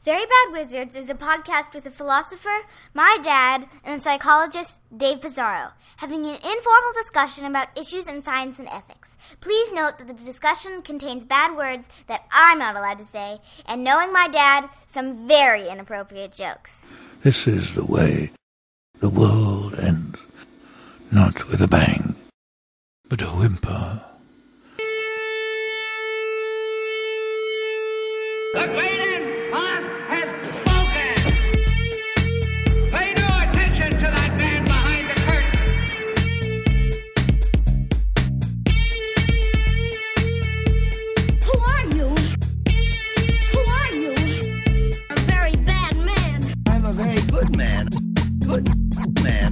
Very Bad Wizards is a podcast with a philosopher, my dad, and a psychologist, Dave Pizarro, having an informal discussion about issues in science and ethics. Please note that the discussion contains bad words that I'm not allowed to say, and knowing my dad, some very inappropriate jokes. This is the way the world ends, not with a bang, but a whimper. The great boss has spoken. Pay no attention to that man behind the curtain. Who are you? Who are you? A very bad man. I'm a very good man. Good man.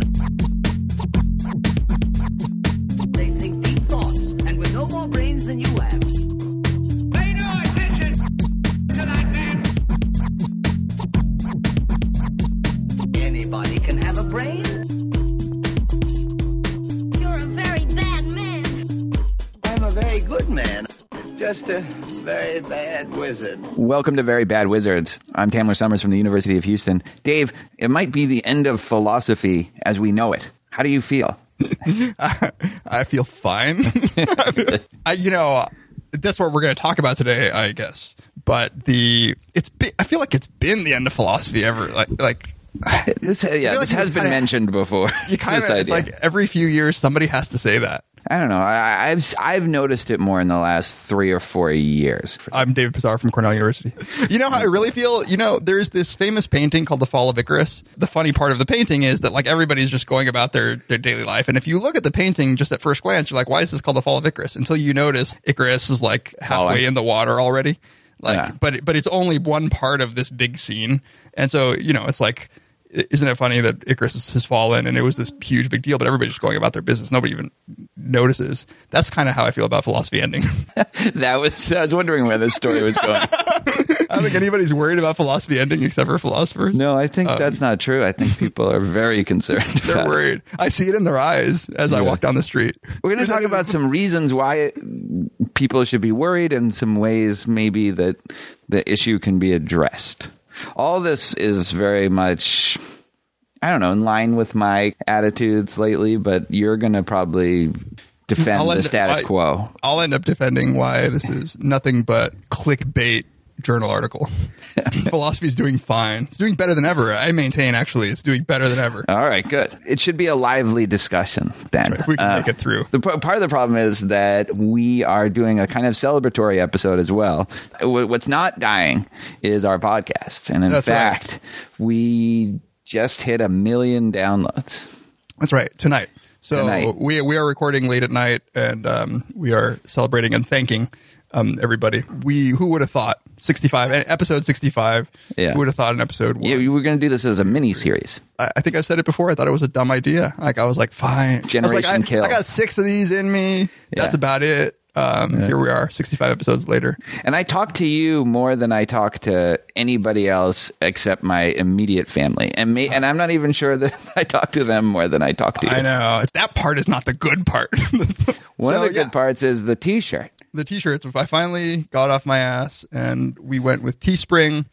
They think deep thoughts, and with no more brains than you have. Pay no attention to that man. Anybody can have a brain. You're a very bad man. I'm a very good man. Just a very bad wizard. Welcome to Very Bad Wizards. I'm Tamler Summers from the University of Houston. Dave, it might be the end of philosophy as we know it. How do you feel? I feel fine. That's what we're going to talk about today, I guess. But I feel like it's been the end of philosophy ever. This has been mentioned before. You kind of, it's like every few years somebody has to say that. I don't know. I've noticed it more in the last 3 or 4 years. I'm David Pizarro from Cornell University. You know how I really feel? There's this famous painting called The Fall of Icarus. The funny part of the painting is that everybody's just going about their daily life. And if you look at the painting just at first glance, you're like, why is this called The Fall of Icarus? Until you notice Icarus is halfway in the water already. But it's only one part of this big scene. And so, it's like, isn't it funny that Icarus has fallen and it was this huge big deal, but everybody's just going about their business. Nobody even notices. That's kind of how I feel about philosophy ending. I was wondering where this story was going. I don't think anybody's worried about philosophy ending except for philosophers. No, I think that's not true. I think people are very concerned. They're worried. I see it in their eyes as I walk down the street. We're going to talk about some reasons why people should be worried and some ways maybe that the issue can be addressed. All this is very much, I don't know, in line with my attitudes lately, but you're going to probably defend the status quo. I'll end up defending why this is nothing but clickbait journal article. Philosophy is doing fine. It's doing better than ever. I maintain, actually, it's doing better than ever. All right, good. It should be a lively discussion then. Right, if we can make it through. Part of the problem is that we are doing a kind of celebratory episode as well. What's not dying is our podcast. And in fact, we just hit 1 million downloads. That's right. Tonight. So we are recording late at night, and we are celebrating and thanking everybody. Who would have thought? Episode 65. Yeah. Who would have thought an episode 1? Yeah, we were going to do this as a mini series. I think I've said it before. I thought it was a dumb idea. I was like, fine. Generation Kill. I got 6 of these in me. That's about it. Here we are, 65 episodes later. And I talk to you more than I talk to anybody else except my immediate family. And I'm not even sure that I talk to them more than I talk to you. I know. That part is not the good part. One of the good parts is the t-shirt. The t-shirts. I finally got off my ass and we went with teespring.com,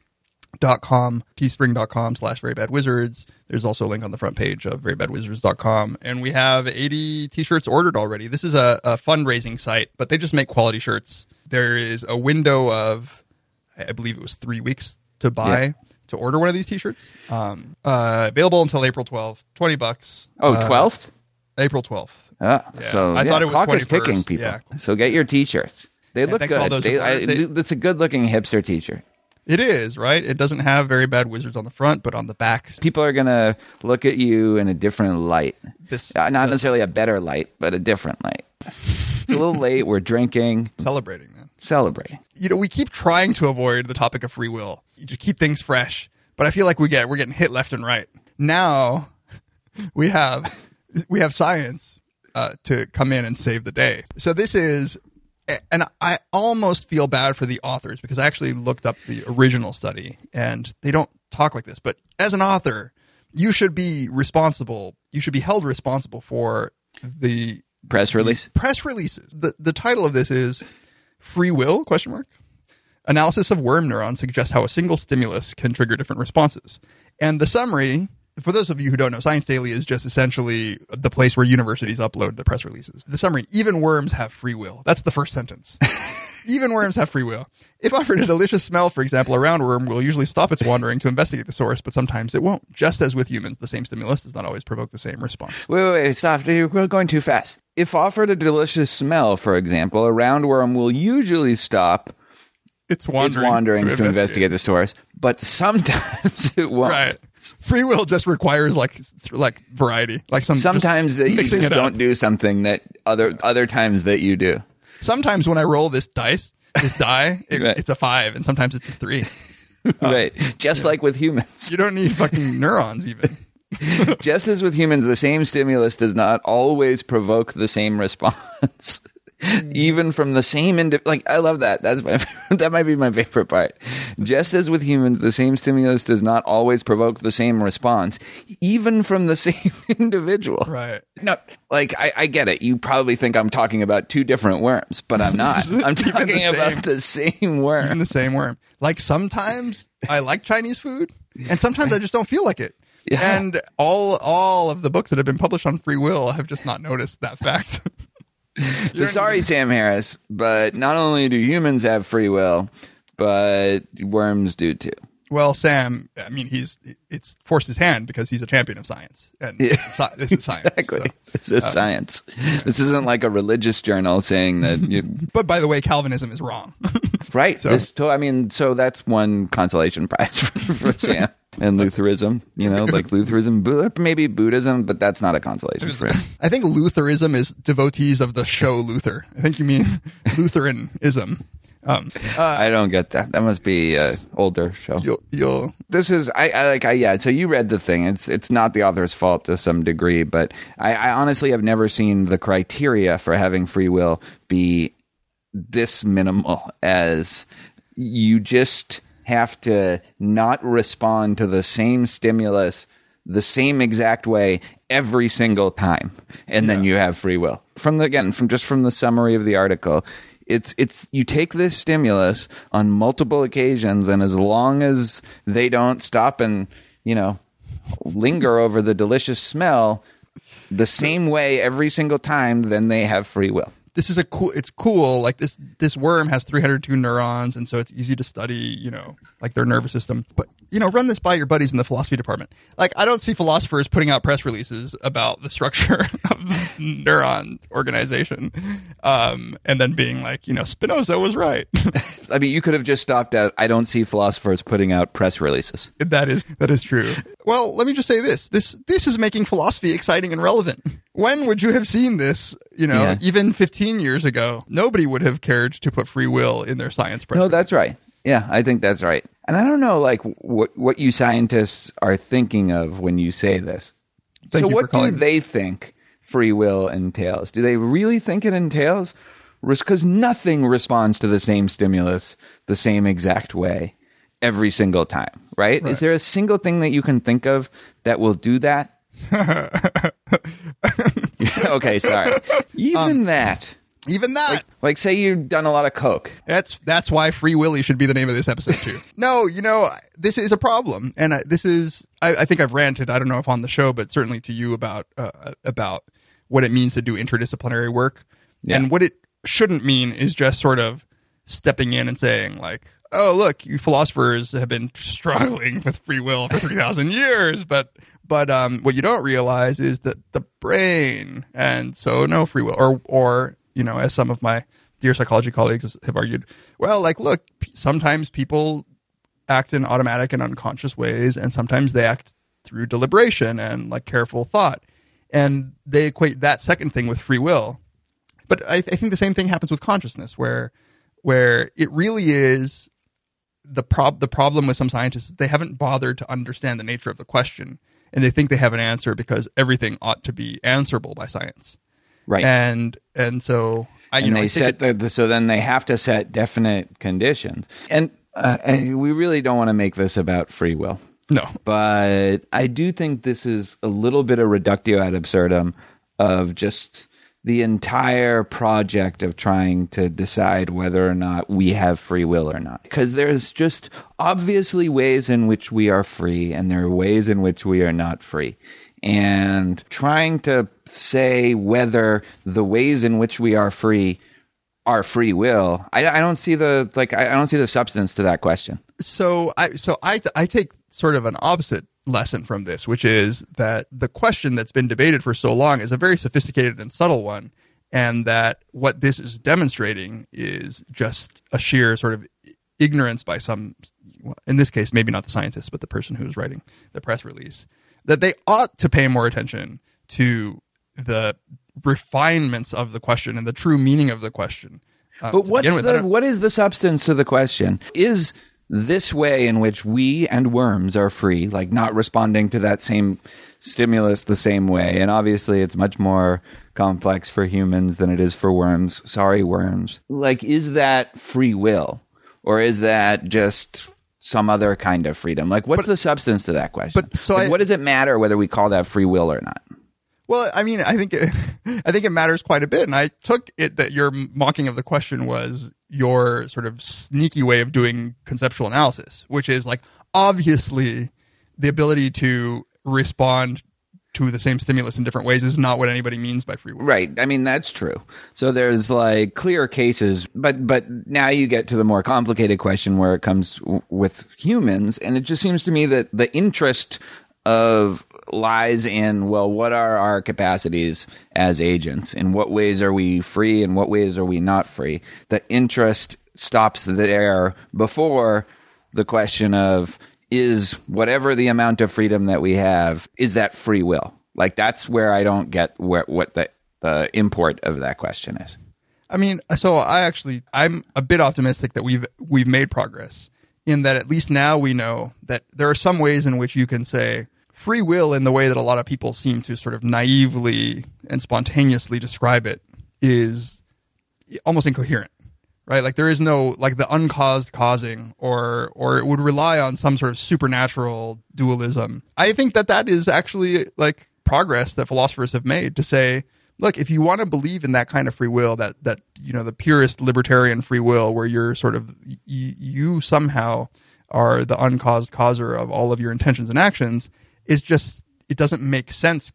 teespring.com/verybadwizards. There's also a link on the front page of verybadwizards.com. And we have 80 t-shirts ordered already. This is a fundraising site, but they just make quality shirts. There is a window of, I believe it was 3 weeks to buy, to order one of these t-shirts. Available until April 12th, $20. Oh, 12th? April 12th. So I thought it was clock 21st. is ticking, people. Yeah. So get your t-shirts. They look good. It's a good-looking hipster t-shirt. It is, right? It doesn't have Very Bad Wizards on the front, but on the back. People are going to look at you in a different light. Not necessarily a better light, but a different light. It's a little late. We're drinking. Celebrating, man. Celebrating. We keep trying to avoid the topic of free will to keep things fresh, but I feel like we're getting hit left and right. Now we have science to come in and save the day. So this is, and I almost feel bad for the authors because I actually looked up the original study and they don't talk like this. But as an author, you should be responsible. You should be held responsible for the press release. Press releases. The title of this is Free Will? ? Analysis of worm neurons suggests how a single stimulus can trigger different responses. And the summary, for those of you who don't know, Science Daily is just essentially the place where universities upload the press releases. The summary, even worms have free will. That's the first sentence. Even worms have free will. If offered a delicious smell, for example, a roundworm will usually stop its wandering to investigate the source, but sometimes it won't. Just as with humans, the same stimulus does not always provoke the same response. Wait, stop. We're going too fast. If offered a delicious smell, for example, a roundworm will usually stop Its its wanderings to investigate the source, but sometimes it won't. Right. Free will just requires like variety. Like Sometimes that you mixing just it up. don't do something that other times that you do. Sometimes when I roll this die, Right. it's a 5, and sometimes it's a 3. Right. Just like with humans. You don't need fucking neurons even. Just as with humans, the same stimulus does not always provoke the same response. Even from the same I love that. That might be my favorite part. Just as with humans, the same stimulus does not always provoke the same response, even from the same individual. Right. No, I get it. You probably think I'm talking about two different worms, but I'm not. I'm talking about the same worm. Even the same worm. Like sometimes I like Chinese food, and sometimes I just don't feel like it. Yeah. And all of the books that have been published on free will have just not noticed that fact. So sorry, Sam Harris, but not only do humans have free will, but worms do too. Well, Sam, I mean, it's forced his hand because he's a champion of science. And this is science. Exactly. So. This is science. This isn't like a religious journal saying that you... But by the way, Calvinism is wrong. Right. So- So that's one consolation prize for Sam. And Lutheranism, like Lutheranism, maybe Buddhism, but that's not a consolation for him. I think Lutheranism is devotees of the show Luther. I think you mean Lutheranism. I don't get that. That must be an older show. You'll This is so you read the thing. It's not the author's fault to some degree, but I honestly have never seen the criteria for having free will be this minimal, as you just have to not respond to the same stimulus the same exact way every single time, and then you have free will. From the summary of the article, it's you take this stimulus on multiple occasions, and as long as they don't stop and linger over the delicious smell the same way every single time, then they have free will. This is it's cool. Like this worm has 302 neurons, and so it's easy to study, like their nervous system. But, run this by your buddies in the philosophy department. Like, I don't see philosophers putting out press releases about the structure of the neuron organization. And then being like, Spinoza was right. I mean, you could have just stopped at, I don't see philosophers putting out press releases. That is true. Well, let me just say this is making philosophy exciting and relevant. When would you have seen this? Even 15 years ago, nobody would have cared to put free will in their science press. No, that's right. Yeah, I think that's right. And I don't know, like, what you scientists are thinking of when you say this. Thank So you what for calling do they think free will entails? Do they really think it entails? Because nothing responds to the same stimulus the same exact way every single time, right? Is there a single thing that you can think of that will do that? Okay, sorry. Even that. Like say you've done a lot of coke. That's why Free Willy should be the name of this episode too. No, this is a problem, and I think I've ranted. I don't know if on the show, but certainly to you about what it means to do interdisciplinary work, and what it shouldn't mean is just sort of stepping in and saying like, "Oh, look, you philosophers have been struggling with free will for 3,000 years," but what you don't realize is that the brain, and so no free will, or as some of my dear psychology colleagues have argued, well, like, look, sometimes people act in automatic and unconscious ways, and sometimes they act through deliberation and like careful thought, and they equate that second thing with free will. But I think the same thing happens with consciousness, where it really is the problem with some scientists. They haven't bothered to understand the nature of the question, and they think they have an answer because everything ought to be answerable by science. Right. And so so then they have to set definite conditions. And we really don't want to make this about free will. No. But I do think this is a little bit of reductio ad absurdum of just the entire project of trying to decide whether or not we have free will or not. Because there's just obviously ways in which we are free, and there are ways in which we are not free. And trying to say whether the ways in which we are free are free will, I don't see the I don't see the substance to that question. So I take sort of an opposite lesson from this, which is that the question that's been debated for so long is a very sophisticated and subtle one, and that what this is demonstrating is just a sheer sort of ignorance by some, in this case, maybe not the scientist, but the person who is writing the press release, that they ought to pay more attention to the refinements of the question and the true meaning of the question. But what is the substance to the question? Is this way in which we and worms are free, like not responding to that same stimulus the same way? And obviously it's much more complex for humans than it is for worms. Sorry, worms. Like, is that free will? Or is that just some other kind of freedom? Like, what's the substance to that question? What does it matter whether we call that free will or not? Well, I mean, I think it matters quite a bit. And I took it that your mocking of the question was your sort of sneaky way of doing conceptual analysis, which is like, obviously the ability to respond to the same stimulus in different ways is not what anybody means by free will. Right. I mean, that's true. So there's like clear cases, but now you get to the more complicated question where it comes with humans. And it just seems to me that the interest of lies in, well, what are our capacities as agents? In what ways are we free? In what ways are we not free? The interest stops there before the question of, is whatever the amount of freedom that we have, is that free will? Like, that's where I don't get what the import of that question is. I mean, so I'm a bit optimistic that we've made progress in that at least now we know that there are some ways in which you can say free will in the way that a lot of people seem to sort of naively and spontaneously describe it is almost incoherent, right? Like there is no, like the uncaused causing, or it would rely on some sort of supernatural dualism. I think that is actually like progress that philosophers have made to say, look, if you want to believe in that kind of free will, that you know, the purest libertarian free will where you're sort of, you somehow are the uncaused causer of all of your intentions and actions, is just, it doesn't make sense.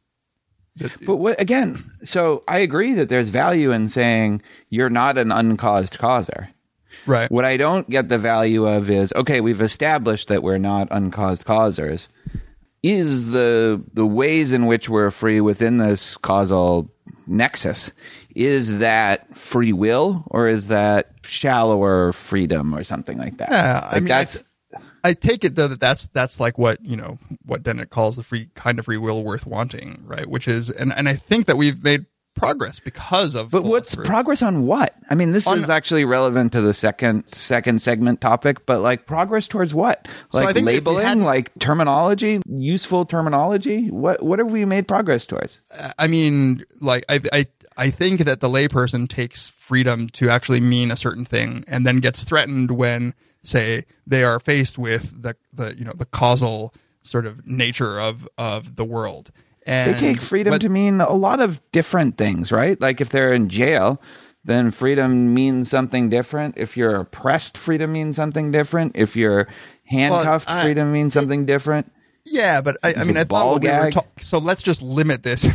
Again, so I agree that there's value in saying you're not an uncaused causer. Right. What I don't get the value of is, okay, we've established that we're not uncaused causers. Is the ways in which we're free within this causal nexus, is that free will or is that shallower freedom or something like that? Yeah, like I mean, that's. I take it though that that's like what, you know, what Dennett calls the free kind of free will worth wanting, right? Which is, and I think that we've made progress because of. But what's progress on what? I mean, this is actually relevant to the second segment topic, but like progress towards what? Like labeling, like terminology, useful terminology. What have we made progress towards? I mean, like I think that the layperson takes freedom to actually mean a certain thing and then gets threatened when, say, they are faced with the you know, the causal sort of nature of the world. And they take freedom to mean a lot of different things, right? Like if they're in jail, then freedom means something different. If you're oppressed, freedom means something different. If you're handcuffed, freedom means something different. Yeah, but I mean, I thought we were so let's just limit this.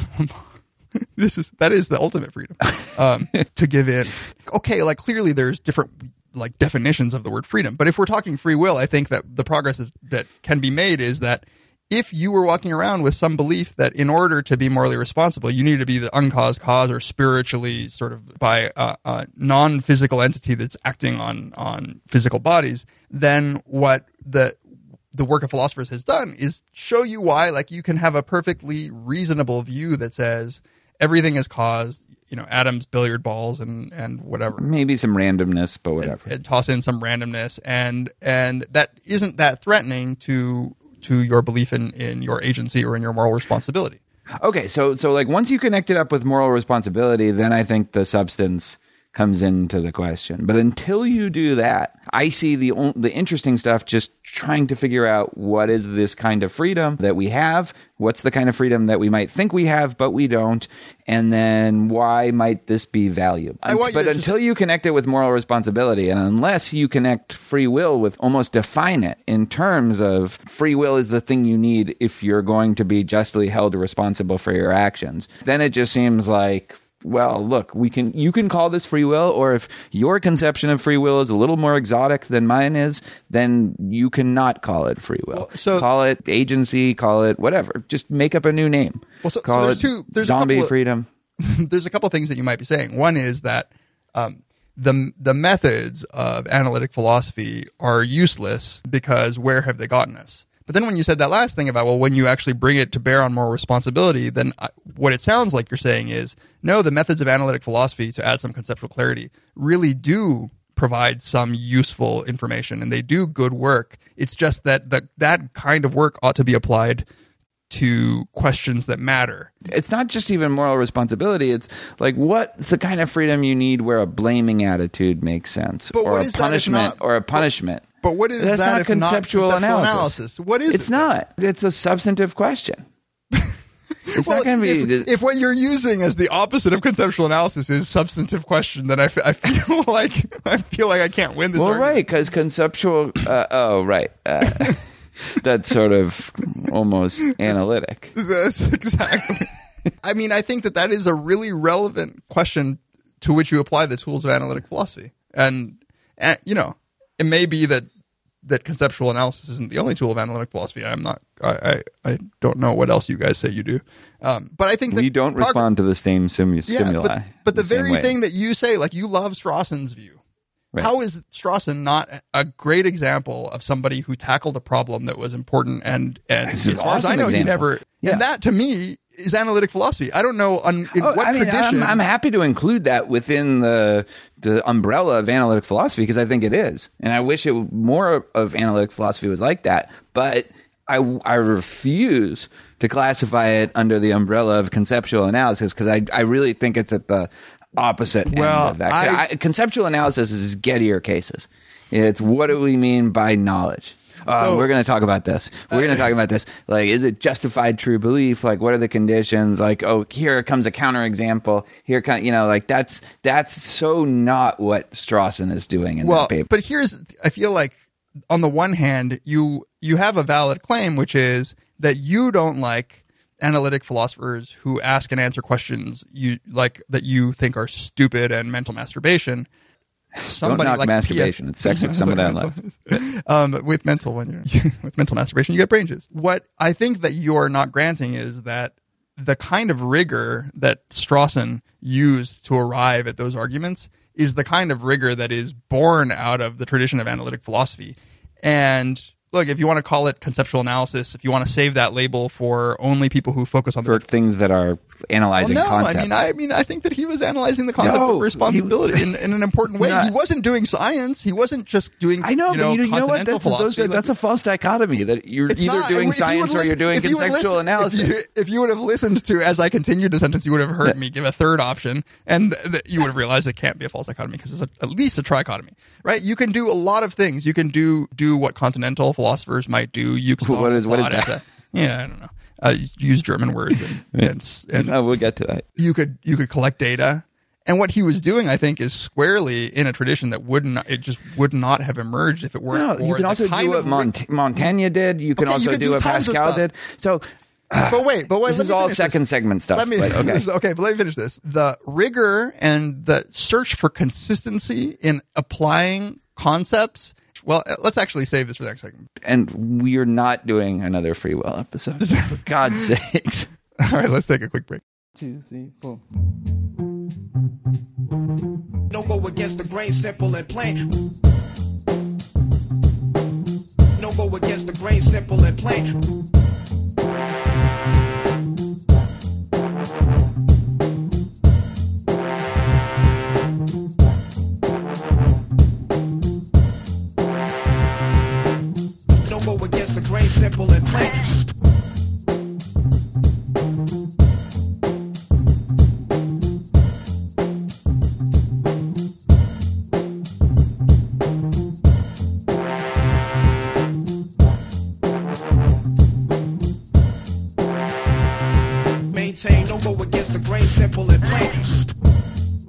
That is the ultimate freedom to give in. Okay, like clearly there's different like definitions of the word freedom, but if we're talking free will, I think that the progress that can be made is that if you were walking around with some belief that in order to be morally responsible, you need to be the uncaused cause or spiritually sort of by a non-physical entity that's acting on physical bodies, then what the work of philosophers has done is show you why, like, you can have a perfectly reasonable view that says everything is caused, you know, atoms, billiard balls, and whatever. Maybe some randomness, but whatever. And toss in some randomness, and that isn't that threatening to your belief in your agency or in your moral responsibility. Okay, so like once you connect it up with moral responsibility, then I think the substance comes into the question. But until you do that, I see the interesting stuff just trying to figure out what is this kind of freedom that we have, what's the kind of freedom that we might think we have but we don't, and then why might this be valuable. But until you connect it with moral responsibility, and unless you connect free will with almost define it in terms of free will is the thing you need if you're going to be justly held responsible for your actions, then it just seems like, well, look, you can call this free will, or if your conception of free will is a little more exotic than mine is, then you cannot call it free will. Call it agency, call it whatever. Just make up a new name. Call it zombie freedom. There's a couple of things that you might be saying. One is that the methods of analytic philosophy are useless because where have they gotten us? But then when you said that last thing about, well, when you actually bring it to bear on moral responsibility, then what it sounds like you're saying is, no, the methods of analytic philosophy, to add some conceptual clarity, really do provide some useful information, and they do good work. It's just that that kind of work ought to be applied to questions that matter. It's not just even moral responsibility. It's like, what's the kind of freedom you need where a blaming attitude makes sense, or a punishment, But what is That's that not if conceptual not analysis? What is it? It's not. It's a substantive question. It's not going to be. If what you're using as the opposite of conceptual analysis is substantive question, then I feel like I can't win this. Well, argument. right, because conceptual. That's sort of almost analytic. That's exactly. I mean, I think that is a really relevant question to which you apply the tools of analytic philosophy, and you know, it may be that conceptual analysis isn't the only tool of analytic philosophy. I don't know what else you guys say you do, but I think that we don't respond to the same stimuli. But the very thing that you say, like, you love Strawson's view. Right. How is Strawson not a great example of somebody who tackled a problem that was important and as far as I know, he never. Yeah. And that to me is analytic philosophy. I don't know what tradition. I'm happy to include that within the umbrella of analytic philosophy because I think it is, and I wish more of analytic philosophy was like that. But I refuse to classify it under the umbrella of conceptual analysis because I really think it's at the opposite end of that. Conceptual analysis is Gettier cases. It's what do we mean by knowledge? We're going to talk about this. We're going to talk about this. Like, is it justified true belief? Like, what are the conditions? Like, here comes a counterexample. Here comes, like that's so not what Strawson is doing in that paper. But I feel like on the one hand, you have a valid claim, which is that you don't like analytic philosophers who ask and answer questions that you think are stupid and mental masturbation. Somebody don't knock masturbation. It's sex with someone I love. With mental masturbation, you get brain juice. What I think that you are not granting is that the kind of rigor that Strawson used to arrive at those arguments is the kind of rigor that is born out of the tradition of analytic philosophy. And look, if you want to call it conceptual analysis, if you want to save that label for only people who focus on things that are analyzing concepts. I think that he was analyzing the concept of responsibility in an important way. He wasn't doing science. He wasn't just doing. I know, but you know what? That's a false dichotomy. That you're either doing science or you're doing conceptual analysis. If you would have listened to, as I continued the sentence, you would have heard me give a third option, and you would have realized it can't be a false dichotomy because it's at least a trichotomy, right? You can do a lot of things. You can do what continental philosophers might do. You can what is that? I don't know. Use German words and we'll get to that. You could collect data, and what he was doing, I think, is squarely in a tradition that would not have emerged if it weren't. No, you can also do what Montaigne did. You can also do what Pascal did. So. But wait, this is all second segment stuff. But let me finish this. The rigor and the search for consistency in applying concepts. Well, let's actually save this for the next segment. And we are not doing another free will episode. For God's sakes. All right, let's take a quick break. 2, 3, 4. Don't go against the grain, simple and plain. Don't go against the grain, simple and plain. Simple and plain. maintain. Don't go against the grain, simple and plain.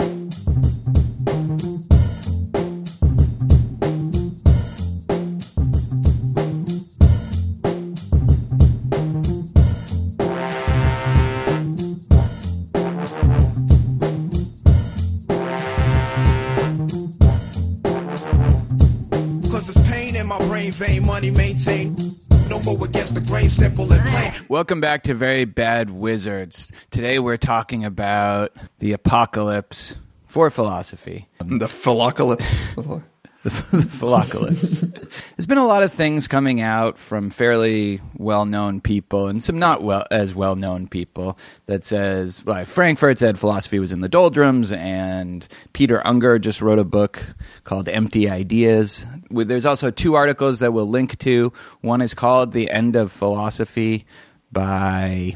Cause it's pain in my brain vein, money maintain. Don't go against the grain, simple and plain. Welcome back to Very Bad Wizards. Today we're talking about the apocalypse for philosophy. The philoccalypse. The philoccalypse. There's been a lot of things coming out from fairly well-known people and some not as well-known people that says, like Frankfurt said philosophy was in the doldrums, and Peter Unger just wrote a book called Empty Ideas. There's also 2 articles that we'll link to. One is called The End of Philosophy by...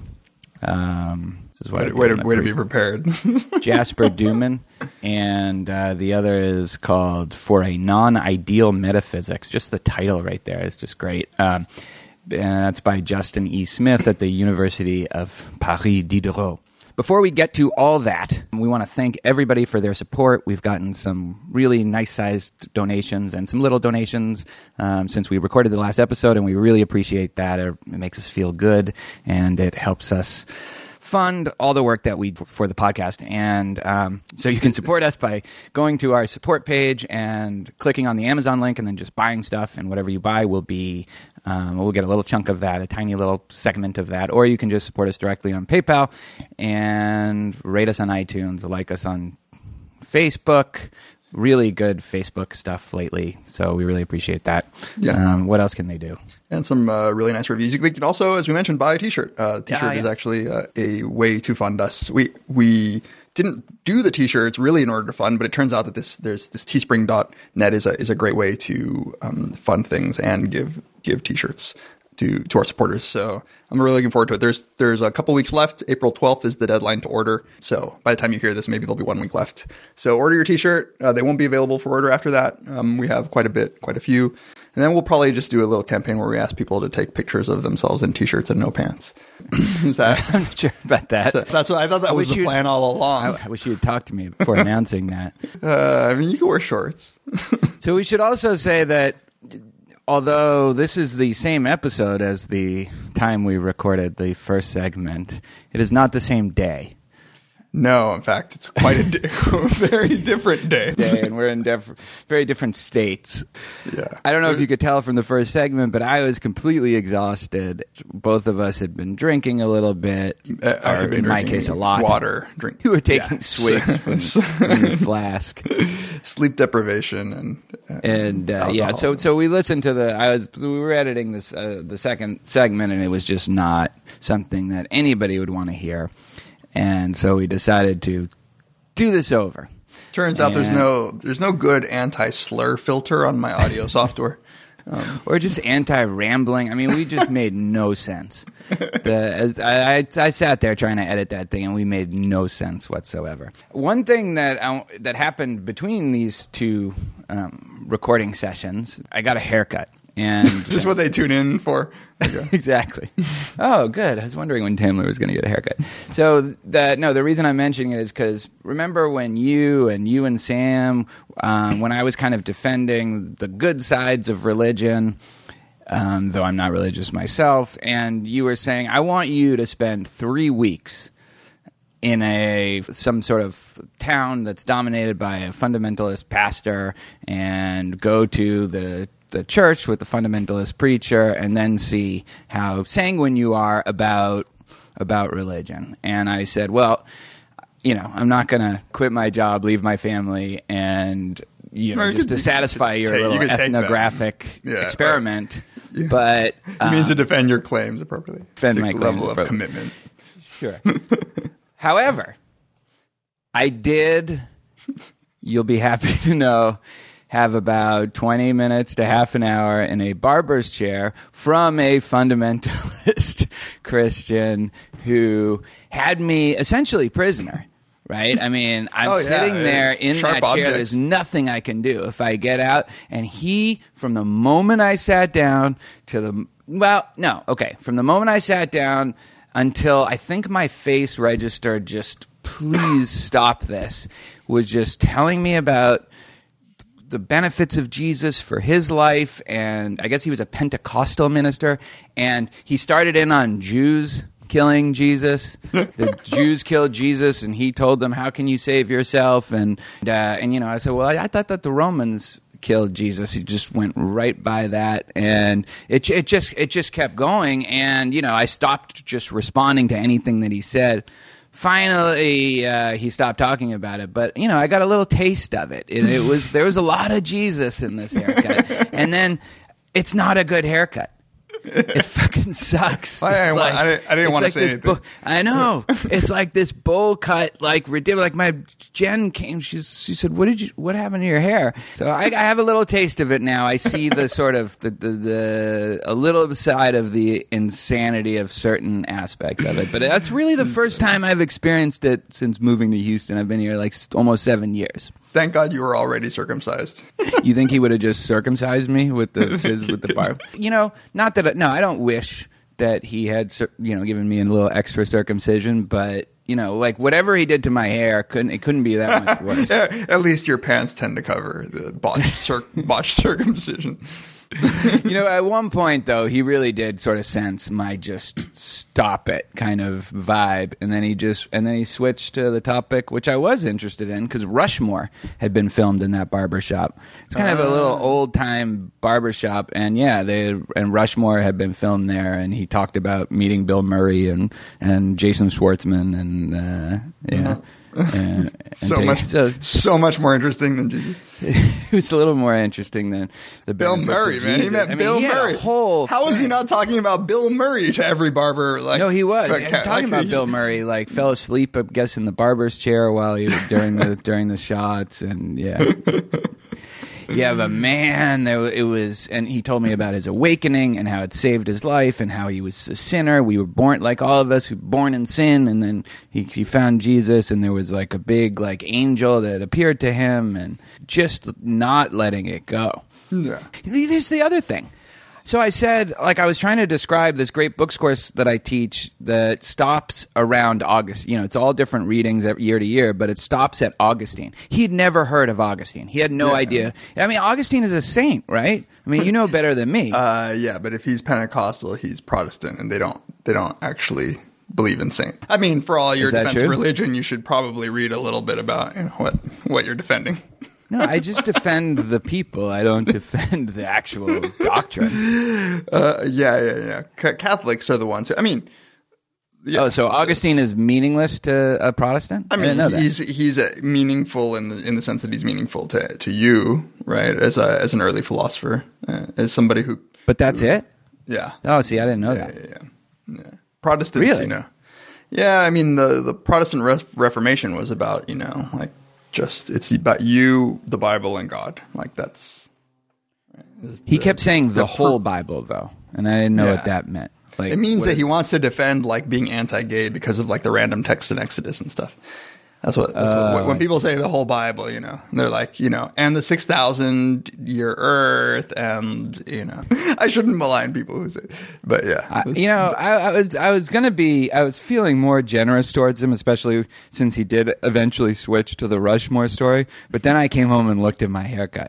this is Way to be prepared. Jasper Duman, and the other is called For a Non-Ideal Metaphysics. Just the title right there is just great. And that's by Justin E. Smith at the University of Paris Diderot. Before we get to all that, we want to thank everybody for their support. We've gotten some really nice-sized donations and some little donations since we recorded the last episode, and we really appreciate that. It makes us feel good, and it helps us fund all the work that we do for the podcast. And so you can support us by going to our support page and clicking on the Amazon link and then just buying stuff, and whatever you buy will be we'll get a little chunk of that, a tiny little segment of that. Or you can just support us directly on PayPal and rate us on iTunes, like us on Facebook. Really good Facebook stuff lately, so we really appreciate that. Yeah. What else can they do? And some really nice reviews. You can also, as we mentioned, buy a T-shirt. T-shirt is actually a way to fund us. We didn't do the T-shirts really in order to fund, but it turns out that there's this teespring.net is a great way to fund things and give T-shirts to our supporters. So I'm really looking forward to it. There's a couple weeks left. April 12th is the deadline to order. So by the time you hear this, maybe there'll be 1 week left. So order your T-shirt. They won't be available for order after that. We have quite a few. And then we'll probably just do a little campaign where we ask people to take pictures of themselves in T-shirts and no pants. Is that? I'm not sure about that. So that's what I thought. That was the plan all along. I wish you had talked to me before announcing that. I mean, you can wear shorts. So we should also say that although this is the same episode as the time we recorded the first segment, it is not the same day. No, in fact, it's quite a very different day. And we're in very different states. Yeah. I don't know if you could tell from the first segment, but I was completely exhausted. Both of us had been drinking a little bit, or in my case, a lot. Water. You were taking swigs from the flask. Sleep deprivation and yeah. So we listened to we were editing this the second segment, and it was just not something that anybody would want to hear. And so we decided to do this over. Turns out there's no good anti-slur filter on my audio software. Or just anti-rambling. I mean, we just made no sense. I sat there trying to edit that thing, and we made no sense whatsoever. One thing that happened between these 2 recording sessions, I got a haircut. And just what they tune in for. Okay. Exactly. Oh, good. I was wondering when Tamler was going to get a haircut. So the reason I'm mentioning it is because remember when you and Sam, when I was kind of defending the good sides of religion, though I'm not religious myself, and you were saying, I want you to spend 3 weeks in some sort of town that's dominated by a fundamentalist pastor and go to the church with the fundamentalist preacher and then see how sanguine you are about religion. And I said, well, I'm not going to quit my job, leave my family, and just to satisfy your little ethnographic experiment. Yeah. But you mean to defend your claims appropriately. Defend my level of commitment. Sure. However, I did, you'll be happy to know, have about 20 minutes to half an hour in a barber's chair from a fundamentalist Christian who had me essentially prisoner, right? I mean, I'm sitting there in that chair. There's nothing I can do if I get out. And he, from the moment I sat down from the moment I sat down until I think my face registered just, please stop this, was just telling me about the benefits of Jesus for his life. And I guess he was a Pentecostal minister, and he started in on Jews killing Jesus. The Jews killed Jesus, and he told them, how can you save yourself? And I said, well, I thought that the Romans killed Jesus. He just went right by that, and it just kept going. And I stopped just responding to anything that he said. Finally, he stopped talking about it, but I got a little taste of it. There was a lot of Jesus in this haircut, and then it's not a good haircut. It fucking sucks. I didn't want to say anything. I know. It's like this bowl cut, like ridiculous. Like my Jen came, she said, "What happened to your hair?" So I have a little taste of it now. I see the sort of a little side of the insanity of certain aspects of it. But that's really the first time I've experienced it since moving to Houston. I've been here like almost 7 years. Thank God you were already circumcised. You think he would have just circumcised me with the barb? Not that. No, I don't wish that he had given me a little extra circumcision, but like whatever he did to my hair, couldn't be that much worse. At least your pants tend to cover the botched circumcision. At one point though, he really did sort of sense my just stop it kind of vibe, and then he switched to the topic which I was interested in, because Rushmore had been filmed in that barbershop. It's kind of a little old time barbershop, and Rushmore had been filmed there, and he talked about meeting Bill Murray and Jason Schwartzman and so much more interesting than Jesus. It was a little more interesting than the Bill Murray, man. He met Bill Murray. How was he not talking about Bill Murray to every barber? No, he was. He was talking about Bill Murray. Like, fell asleep, I guess, in the barber's chair while he was during the shots, and Yeah, but man, it was, and he told me about his awakening and how it saved his life and how he was a sinner. We were born, like all of us, we were born in sin, and then he found Jesus, and there was like a big like angel that appeared to him, and just not letting it go. Yeah. There's the other thing. So I said, like, I was trying to describe this great books course that I teach that stops around August. It's all different readings year to year, but it stops at Augustine. He'd never heard of Augustine. He had no idea. I mean, Augustine is a saint, right? I mean, you know better than me. Yeah, but if he's Pentecostal, he's Protestant, and they don't actually believe in saint. I mean, for all your defense of religion, you should probably read a little bit about what you're defending. No, I just defend the people. I don't defend the actual doctrines. Yeah. Catholics are the ones who, I mean... Yeah. Oh, so Augustine is meaningless to a Protestant? I mean, he's meaningful in the sense that he's meaningful to you, right? As an early philosopher, as somebody who... But that's it? Yeah. Oh, see, I didn't know that. Yeah. Protestants, really? Yeah, I mean, the Protestant Reformation was about, like... it's about you, the Bible, and God. Like, that's... Right? He kept saying the whole Bible, though, and I didn't know what that meant. Like, it means that he wants to defend, like, being anti-gay because of, like, the random texts in Exodus and stuff. That's what when people say the whole Bible, they're like, and the 6,000-year earth, and, I shouldn't malign people who say, but yeah. I was feeling more generous towards him, especially since he did eventually switch to the Rushmore story, but then I came home and looked at my haircut.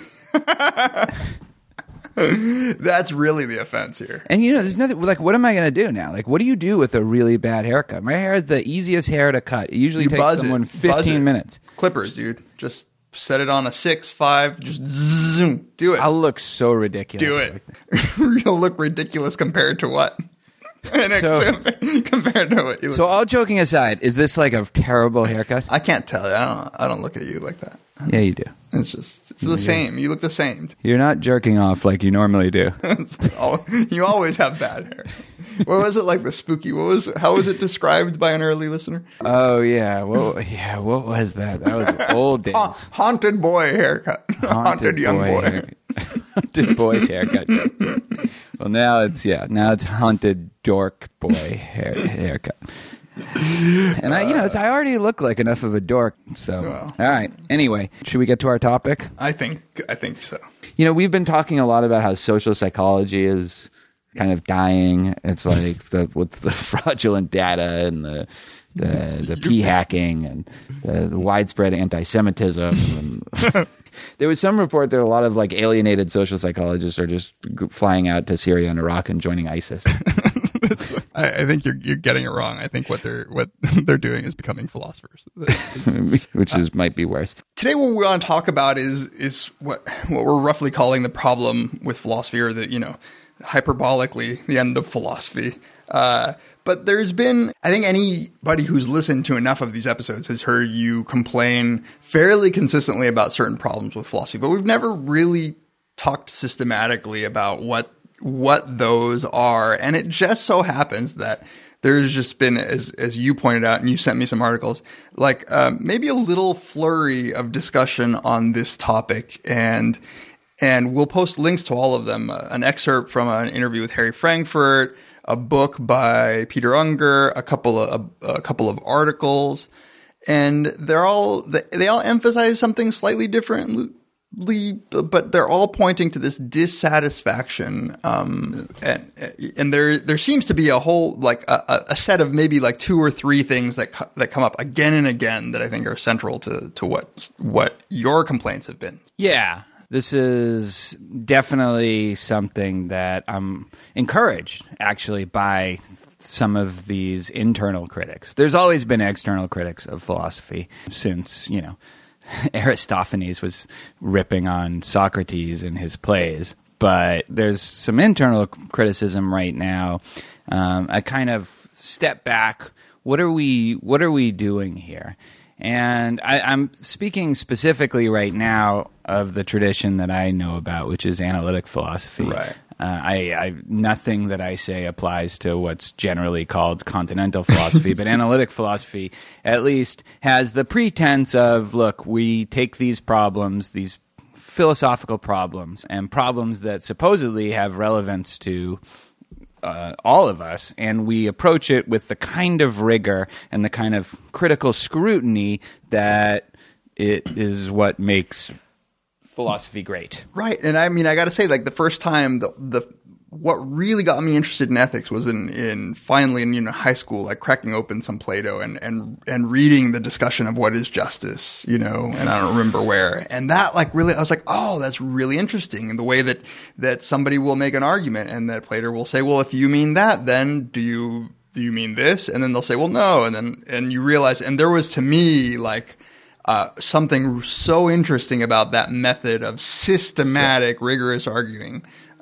That's really the offense here. And there's nothing, like, what am I going to do now? Like, what do you do with a really bad haircut? My hair is the easiest hair to cut. It usually takes someone 15 minutes. Clippers, dude. Just set it on a 6-5, just zoom. Do it. I'll look so ridiculous. Do it. You'll look ridiculous compared to what? Compared to what you look. So all joking aside, is this like a terrible haircut? I can't tell you. I don't look at you like that. Yeah, you do. It's the same. You look the same. You're not jerking off like you normally do. You always have bad hair. What was it like the spooky? How was it described by an early listener? Oh yeah. What was that? That was old days. Haunted boy haircut. Haunted young boy. Haunted boy's haircut. Well, now it's haunted dork boy haircut. And I already look like enough of a dork. So, all right. Anyway, should we get to our topic? I think so. We've been talking a lot about how social psychology is kind of dying. It's like with the fraudulent data and the p-hacking and the widespread anti-Semitism. And there was some report that a lot of like alienated social psychologists are just flying out to Syria and Iraq and joining ISIS. I think you're getting it wrong. I think what they're doing is becoming philosophers, which might be worse. Today, what we want to talk about is what we're roughly calling the problem with philosophy, or hyperbolically the end of philosophy. But there's been, I think anybody who's listened to enough of these episodes has heard you complain fairly consistently about certain problems with philosophy, but we've never really talked systematically about what those are. And it just so happens that there's just been, as you pointed out, and you sent me some articles, like maybe a little flurry of discussion on this topic. And we'll post links to all of them. An excerpt from an interview with Harry Frankfurt, a book by Peter Unger, a couple of articles, and they all emphasize something slightly differently, but they're all pointing to this dissatisfaction. And there seems to be a whole like a set of maybe like 2 or 3 things that come up again and again that I think are central to what your complaints have been. Yeah. This is definitely something that I'm encouraged, actually, by some of these internal critics. There's always been external critics of philosophy since, Aristophanes was ripping on Socrates in his plays. But there's some internal criticism right now. A kind of step back. What are we doing here? And I'm speaking specifically right now of the tradition that I know about, which is analytic philosophy. Right. Nothing that I say applies to what's generally called continental philosophy, but analytic philosophy at least has the pretense of, look, we take these problems, these philosophical problems, and problems that supposedly have relevance to all of us, and we approach it with the kind of rigor and the kind of critical scrutiny that it is what makes philosophy great. Right. And I mean, I got to say, like, the first time what really got me interested in ethics was finally in high school, like cracking open some Plato and reading the discussion of what is justice, and I don't remember where. And that like really, I was like, oh, that's really interesting. And the way that somebody will make an argument and that Plato will say, well, if you mean that, then do you mean this? And then they'll say, well, no. And you realize, and there was to me like, something so interesting about that method of systematic, rigorous arguing.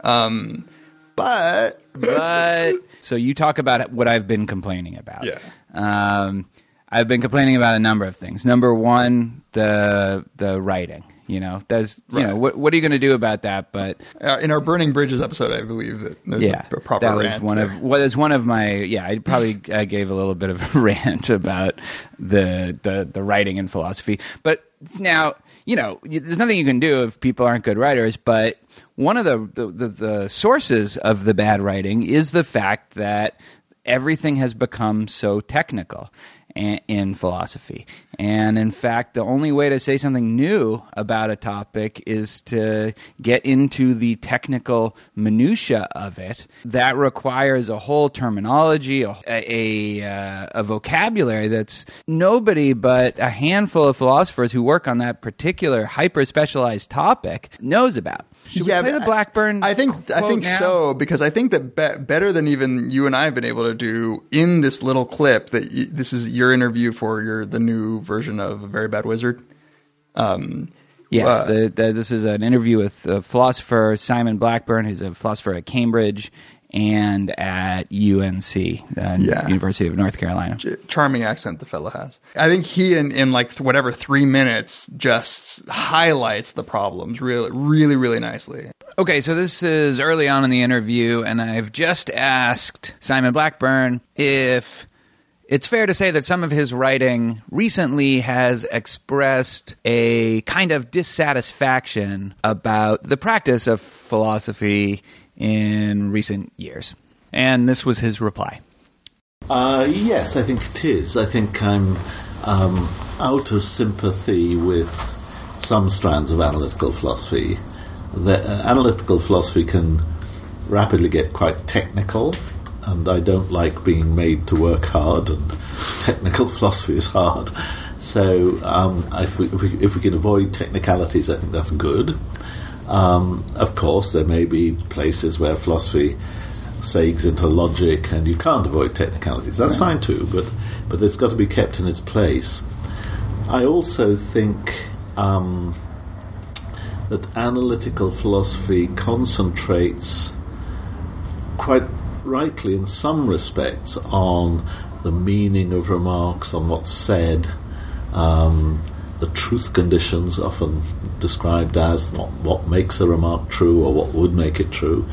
But so you talk about what I've been complaining about. Yeah. I've been complaining about a number of things. Number one, the writing. What are you going to do about that? But in our Burning Bridges episode, I believe that there's a proper that was rant. one of my I gave a little bit of a rant about the writing in philosophy. But now there's nothing you can do if people aren't good writers. But one of the sources of the bad writing is the fact that everything has become so technical in philosophy. And in fact, the only way to say something new about a topic is to get into the technical minutia of it. That requires a whole terminology, a vocabulary that's nobody but a handful of philosophers who work on that particular hyper-specialized topic knows about. Should we play the Blackburn? I think now? so, because I think that better than even you and I have been able to do in this little clip that this is your interview for the new version of A Very Bad Wizard. Yes, this is an interview with a philosopher, Simon Blackburn, who's a philosopher at Cambridge and at UNC, University of North Carolina. Charming accent the fellow has. I think he, in like 3 minutes, just highlights the problems really, really, really nicely. Okay, so this is early on in the interview, and I've just asked Simon Blackburn if it's fair to say that some of his writing recently has expressed a kind of dissatisfaction about the practice of philosophy in recent years. And this was his reply. Yes, I think it is. I think I'm out of sympathy with some strands of analytical philosophy. Analytical philosophy can rapidly get quite technical, and I don't like being made to work hard, and technical philosophy is hard. So if we can avoid technicalities, I think that's good. Of course, there may be places where philosophy sags into logic and you can't avoid technicalities. That's fine too, but it's got to be kept in its place. I also think that analytical philosophy concentrates quite rightly in some respects on the meaning of remarks, on what's said, the truth conditions often described as what makes a remark true or what would make it true.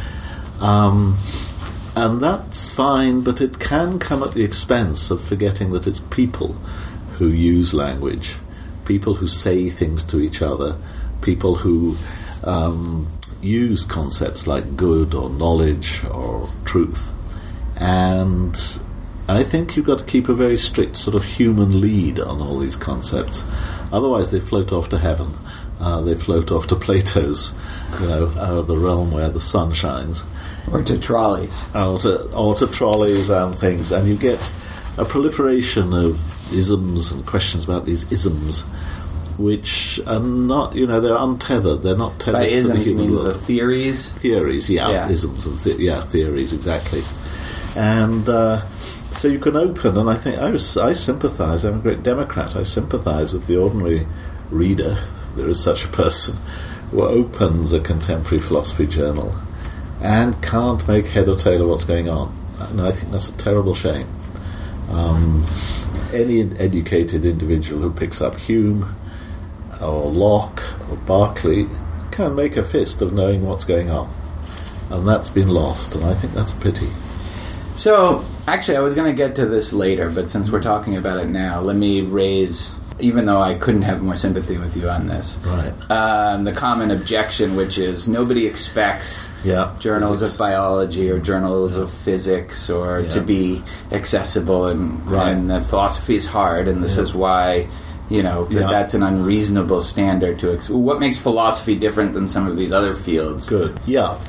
And that's fine, but it can come at the expense of forgetting that it's people who use language, people who say things to each other, people who use concepts like good or knowledge or truth. And I think you've got to keep a very strict sort of human lead on all these concepts. Otherwise they float off to heaven. They float off to Plato's, the realm where the sun shines. Or to trolleys. Or to trolleys and things. And you get a proliferation of isms and questions about these isms, which are not, they're untethered. They're not tethered By to the isms, human you mean world. the theories? Theories, yeah. Isms and theories, exactly. And so you can open, and I think I sympathise. I'm a great Democrat. I sympathise with the ordinary reader. There is such a person who opens a contemporary philosophy journal and can't make head or tail of what's going on. And I think that's a terrible shame. Any educated individual who picks up Hume or Locke or Berkeley can make a fist of knowing what's going on. And that's been lost, and I think that's a pity. So, actually, I was going to get to this later, but since we're talking about it now, let me raise, even though I couldn't have more sympathy with you on this, right? The common objection, which is nobody expects journals of biology or journals of physics or to be accessible, and that philosophy is hard, and this is why, that's an unreasonable standard to what makes philosophy different than some of these other fields? Good, yeah.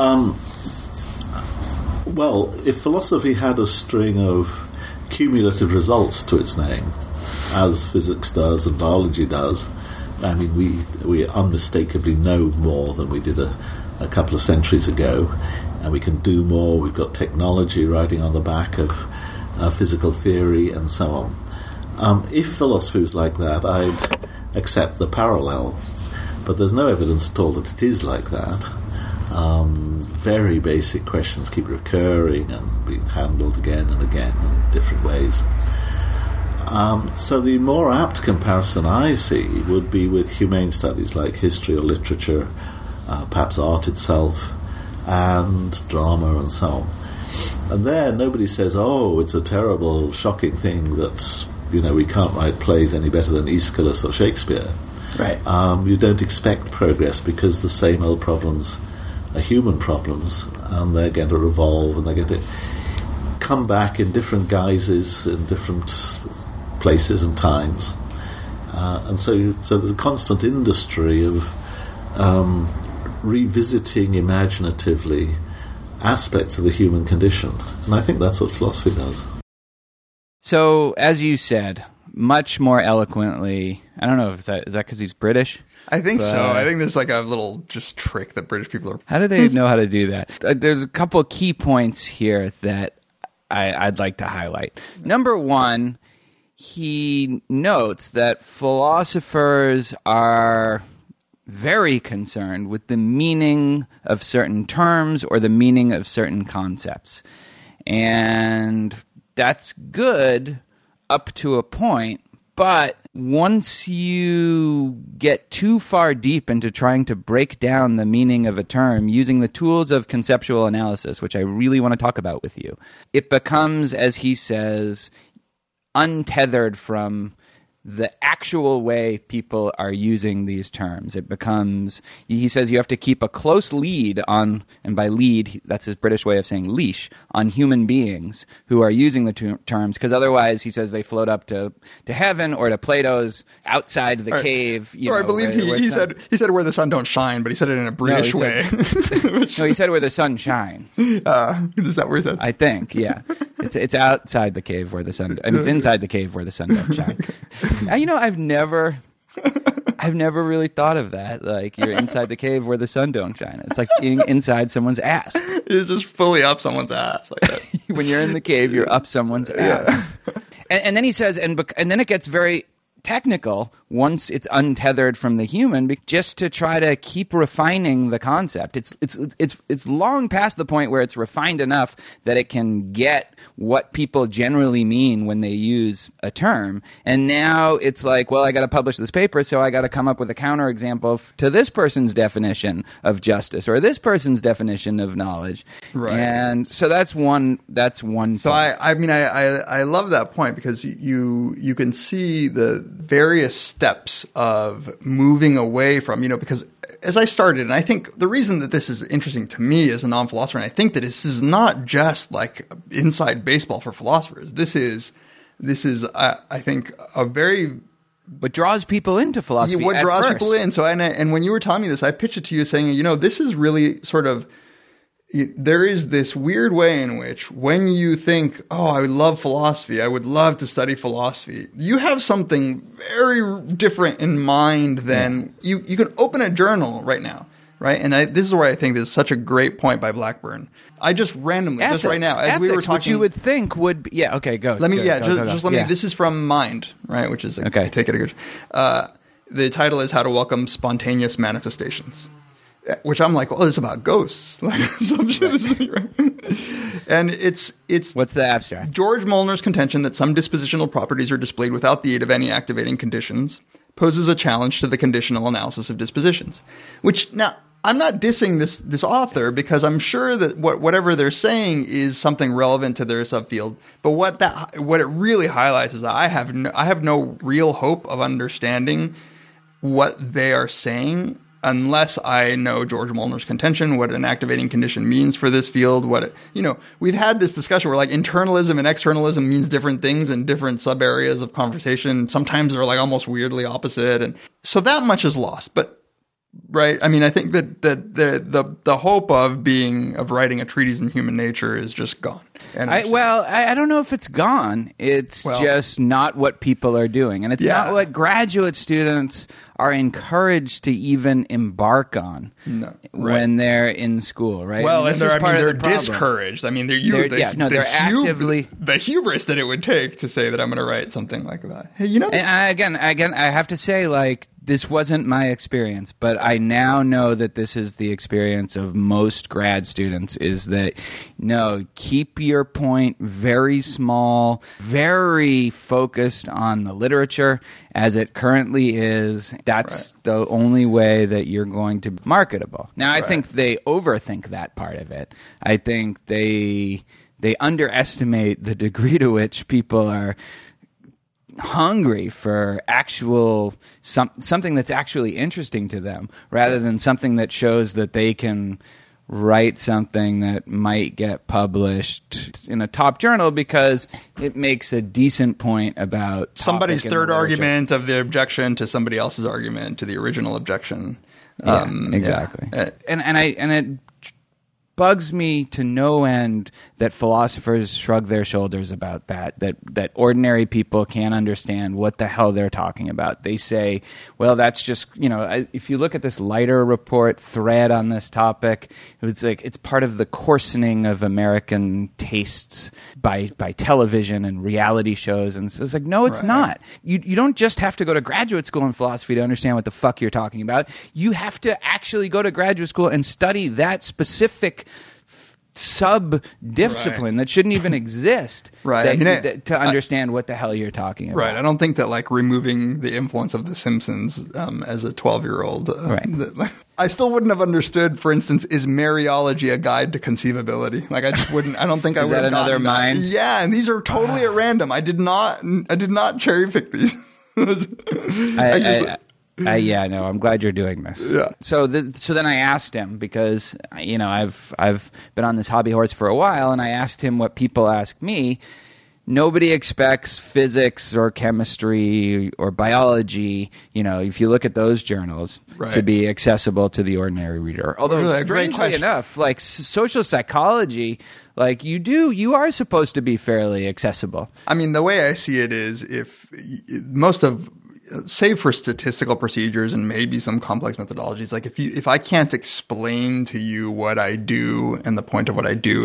Well, if philosophy had a string of cumulative results to its name, as physics does and biology does, I mean, we unmistakably know more than we did a couple of centuries ago, and we can do more. We've got technology riding on the back of physical theory and so on. If philosophy was like that, I'd accept the parallel, but there's no evidence at all that it is like that. Very basic questions keep recurring and being handled again and again in different ways. So the more apt comparison I see would be with humane studies like history or literature, perhaps art itself, and drama and so on. And there nobody says, it's a terrible, shocking thing that, we can't write plays any better than Aeschylus or Shakespeare. Right. You don't expect progress because the same old problems are human problems, and they're going to revolve, and they're going to come back in different guises, in different places and times. And so there's a constant industry of revisiting imaginatively aspects of the human condition. And I think that's what philosophy does. So, as you said, much more eloquently, I don't know, is that because he's British? I think so. I think there's like a little just trick that British people are... How do they know how to do that? There's a couple of key points here that I'd like to highlight. Number one, he notes that philosophers are very concerned with the meaning of certain terms or the meaning of certain concepts. And that's good up to a point, but once you get too far deep into trying to break down the meaning of a term using the tools of conceptual analysis, which I really want to talk about with you, it becomes, as he says, untethered from the actual way people are using these terms. It becomes, he says, you have to keep a close lead on, and by lead, that's his British way of saying leash, on human beings who are using the terms, because otherwise, he says, they float up to heaven or to Plato's outside the cave. Or I believe he said where the sun don't shine, but he said it in a British way. No, he said where the sun shines. Is that where he said? I think, yeah. It's outside the cave where the sun, and it's inside the cave where the sun don't shine. I've never really thought of that. Like, you're inside the cave where the sun don't shine. It's like being inside someone's ass. It's just fully up someone's ass like that. When you're in the cave, you're up someone's ass. And then he says, and then it gets very technical once it's untethered from the human, just to try to keep refining the concept. It's long past the point where it's refined enough that it can get what people generally mean when they use a term. And now it's like, well, I got to publish this paper, so I got to come up with a counterexample to this person's definition of justice or this person's definition of knowledge. Right. And so that's one. So I love that point, because you can see the various steps of moving away from, because as I started, and I think the reason that this is interesting to me as a non-philosopher, and I think that this is not just like inside baseball for philosophers. This is I think a very what draws people into philosophy. What draws first. people in. So and when you were telling me this, I pitched it to you saying, this is really sort of. There is this weird way in which when you think, oh, I would love philosophy, I would love to study philosophy, you have something very different in mind than you can open a journal right now, right? And this is where I think this is such a great point by Blackburn. I just randomly, just right now, as we were talking, which you would think would be, okay, go. Let me, go. Let me. This is from Mind, right? Which is okay. Take it again. The title is How to Welcome Spontaneous Manifestations. Which I'm like, it's about ghosts. Like some shit, right? And it's what's the abstract? George Molner's contention that some dispositional properties are displayed without the aid of any activating conditions poses a challenge to the conditional analysis of dispositions. Which now I'm not dissing this author, because I'm sure that whatever they're saying is something relevant to their subfield. But what it really highlights is that I have no real hope of understanding what they are saying unless I know George Molner's contention, what an activating condition means for this field, we've had this discussion where like internalism and externalism means different things in different sub areas of conversation. Sometimes they're like almost weirdly opposite. And so that much is lost. But right. I mean, I think that the hope of writing a treatise in human nature is just gone. And I don't know if it's gone. It's just not what people are doing. And it's not what graduate students are encouraged to even embark on when they're in school, right? Well, they're discouraged. I mean, they're actively the hubris that it would take to say that I'm going to write something like that. Hey, and again, I have to say, like, this wasn't my experience, but I now know that this is the experience of most grad students, is that, keep your point very small, very focused on the literature as it currently is. That's the only way that you're going to be marketable. Now, I think they overthink that part of it. I think they underestimate the degree to which people are hungry for actual something that's actually interesting to them, rather than something that shows that they can write something that might get published in a top journal because it makes a decent point about somebody's third argument of the objection to somebody else's argument to the original objection. Exactly. And it bugs me to no end that philosophers shrug their shoulders about that ordinary people can't understand what the hell they're talking about. They say, well, that's just, if you look at this Leiter report thread on this topic, it's like it's part of the coarsening of American tastes by television and reality shows. And so it's like, no, it's not. You don't just have to go to graduate school in philosophy to understand what the fuck you're talking about. You have to actually go to graduate school and study that specific sub-discipline that shouldn't even exist to understand what the hell you're talking about. Right. I don't think that like removing the influence of The Simpsons as a 12-year-old I still wouldn't have understood, for instance, is Mariology a guide to conceivability? Like I just wouldn't. I don't think I would have another mind? Yeah, and these are totally at random. I did not cherry pick these. Yeah, no, I'm glad you're doing this. Yeah. So then I asked him, because I've been on this hobby horse for a while, and I asked him what people ask me. Nobody expects physics or chemistry or biology, if you look at those journals, Right. to be accessible to the ordinary reader. Although, Really, great strangely question. enough, like social psychology, like you are supposed to be fairly accessible. I mean, the way I see it is save for statistical procedures and maybe some complex methodologies, like if I can't explain to you what I do and the point of what I do,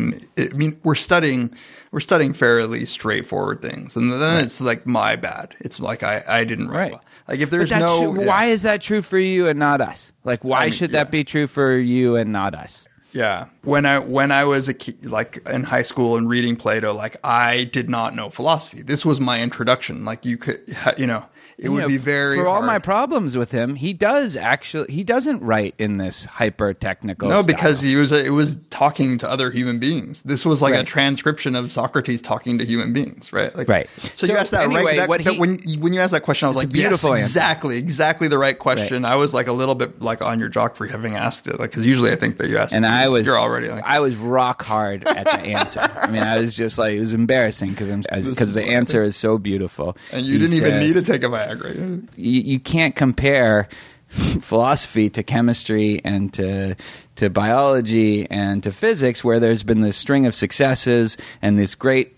we're studying fairly straightforward things, and then It's like my bad. It's like I didn't write well. Like if there's why is that true for you and not us? Like why should that be true for you and not us? Yeah. When I was a kid, like in high school and reading Plato, like I did not know philosophy. This was my introduction. Like you could, it would be very for all hard. my problems with him, he doesn't write in this hyper technical No, style. because it was talking to other human beings. This was like a Right. transcription of Socrates talking to human beings, right? Like, Right. So you asked that anyway, right. When you asked that question, I was It's a like, beautiful yes, answer. exactly the right question. Right. I was like a little bit like on your jock for having asked it, like because usually I think that you asked, And you're already like, I was rock hard at the answer. I mean, I was just like, it was embarrassing because the answer is so beautiful. and you didn't even need to take a Viagra. You can't compare philosophy to chemistry and to biology and to physics, where there's been this string of successes and this great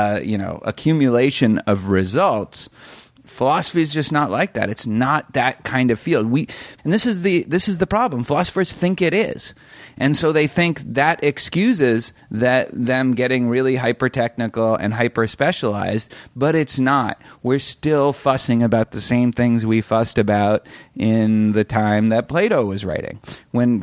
accumulation of results. Philosophy is just not like that. It's not that kind of field. And this is the problem. Philosophers think it is. And so they think that excuses them getting really hyper-technical and hyper-specialized, but it's not. We're still fussing about the same things we fussed about in the time that Plato was writing. When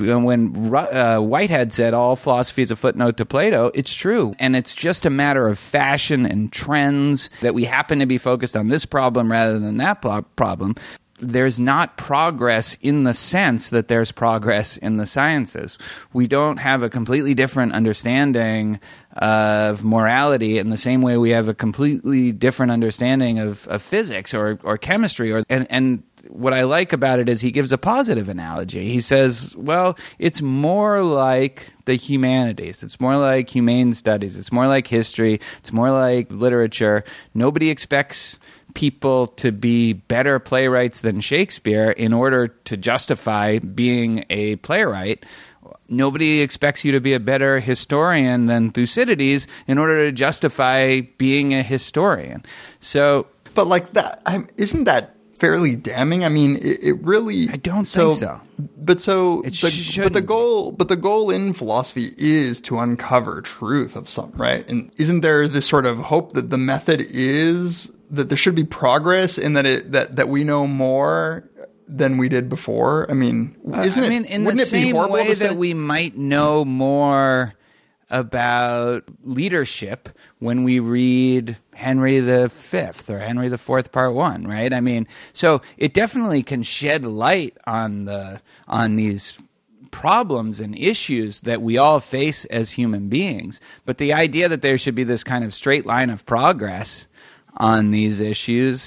Whitehead said all philosophy is a footnote to Plato, it's true. And it's just a matter of fashion and trends that we happen to be focused on this problem rather than that problem. There's not progress in the sense that there's progress in the sciences. We don't have a completely different understanding of morality in the same way we have a completely different understanding of physics or chemistry. And what I like about it is he gives a positive analogy. He says, well, it's more like the humanities. It's more like humane studies. It's more like history. It's more like literature. Nobody expects people to be better playwrights than Shakespeare in order to justify being a playwright. Nobody expects you to be a better historian than Thucydides in order to justify being a historian. So, But like that, isn't that fairly damning? I mean, it really. I don't think so. But shouldn't the goal in philosophy is to uncover truth of something, right? And isn't there this sort of hope that the method is that there should be progress in that we know more than we did before? I mean, isn't it? In wouldn't the it be same horrible way to say, that we might know more about leadership when we read Henry V or Henry IV Part 1, right? I mean, so it definitely can shed light on these problems and issues that we all face as human beings. But the idea that there should be this kind of straight line of progress on these issues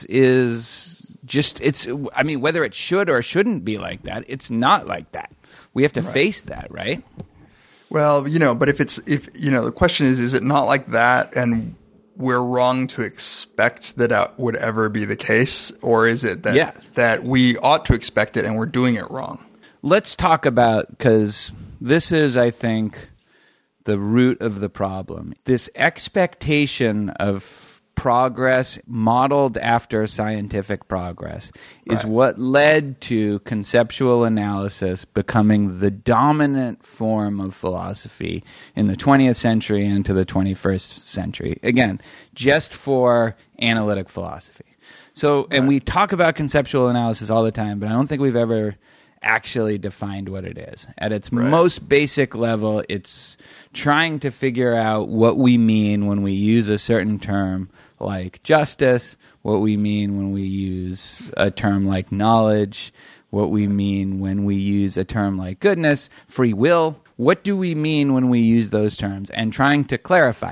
is just, whether it should or shouldn't be like that, it's not like that. We have to face that, right? Well, but if the question is it not like that, and we're wrong to expect that would ever be the case, or is it that we ought to expect it and we're doing it wrong? Let's talk about, because this is, I think, the root of the problem. This expectation of progress modeled after scientific progress is what led to conceptual analysis becoming the dominant form of philosophy in the 20th century and to the 21st century. Again, just for analytic philosophy. So, and we talk about conceptual analysis all the time, but I don't think we've ever actually defined what it is. At its most basic level, it's trying to figure out what we mean when we use a certain term like justice, what we mean when we use a term like knowledge, what we mean when we use a term like goodness, free will. What do we mean when we use those terms? And trying to clarify that.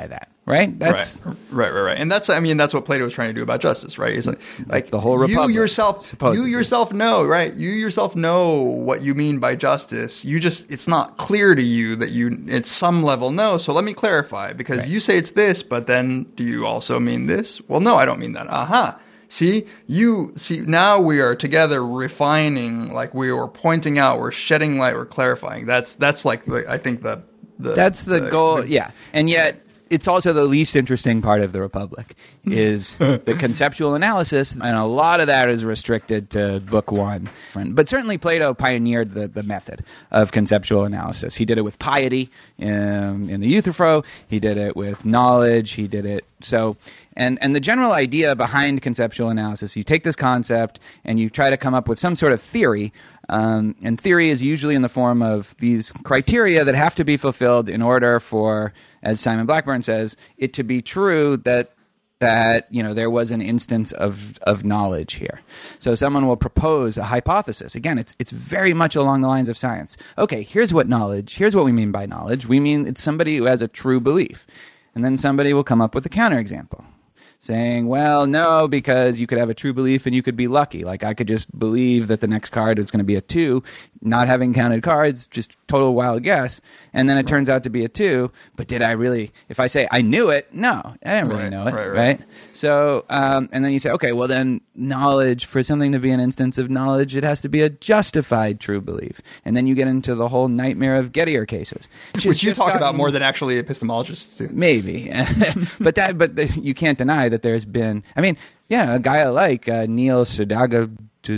Right? That's right. And that's what Plato was trying to do about justice, right? He's like the whole republic. You yourself know, right? You yourself know what you mean by justice. It's not clear to you that you at some level know. So let me clarify, because you say it's this, but then do you also mean this? Well, no, I don't mean that. Aha. See, now we are together refining, like we are pointing out, we're shedding light, we're clarifying. That's like that's the goal. Yeah. And yet, it's also the least interesting part of the Republic is the conceptual analysis, and a lot of that is restricted to Book 1. But certainly Plato pioneered the method of conceptual analysis. He did it with piety in the Euthyphro. He did it with knowledge. He did it so. And the general idea behind conceptual analysis, you take this concept and you try to come up with some sort of theory. And theory is usually in the form of these criteria that have to be fulfilled in order for, as Simon Blackburn says, it to be true that there was an instance of knowledge here. So someone will propose a hypothesis. Again, it's very much along the lines of science. Okay, here's what we mean by knowledge. We mean it's somebody who has a true belief. And then somebody will come up with a counterexample, saying, well, no, because you could have a true belief and you could be lucky. Like I could just believe that the next card is going to be a 2, not having counted cards, just total wild guess. And then it turns out to be a 2. But did I really, if I say I knew it, no, I didn't really know it, right? So, and then you say, okay, well then knowledge, for something to be an instance of knowledge, it has to be a justified true belief. And then you get into the whole nightmare of Gettier cases. Which you talk about more than actually epistemologists do. Maybe. but you can't deny that there's been, a guy like Neil Sudoku,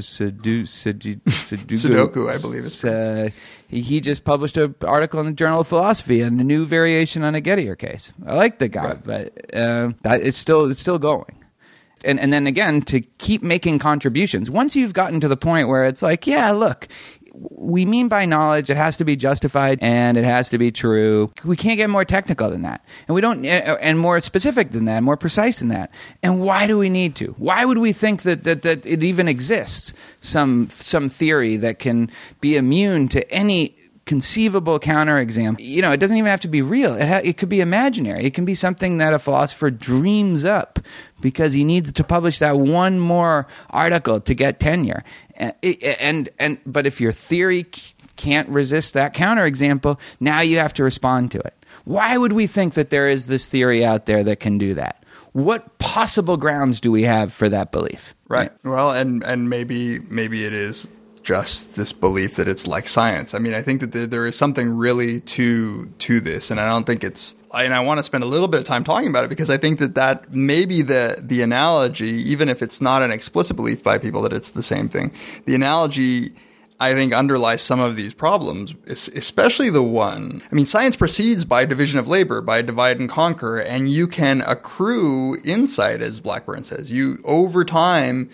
I believe it's he just published an article in the Journal of Philosophy on a new variation on a Gettier case. I like the guy, but that it's still going. And then again, to keep making contributions. Once you've gotten to the point where it's like, yeah, look, we mean by knowledge it has to be justified and it has to be true. We can't get more technical than that. And we don't, and more specific than that, more precise than that. And why do we need to? Why would we think that it even exists? Some theory that can be immune to any conceivable counterexample. It doesn't even have to be real. It could be imaginary. It can be something that a philosopher dreams up because he needs to publish that one more article to get tenure. But if your theory can't resist that counterexample, now you have to respond to it. Why would we think that there is this theory out there that can do that? What possible grounds do we have for that belief? Right. Well, and maybe it is just this belief that it's like science. I think that there is something really to this, and I don't think and I want to spend a little bit of time talking about it because I think that maybe the analogy, even if it's not an explicit belief by people that it's the same thing, the analogy I think underlies some of these problems, especially the one. Science proceeds by division of labor, by divide and conquer, and you can accrue insight, as Blackburn says. Over time,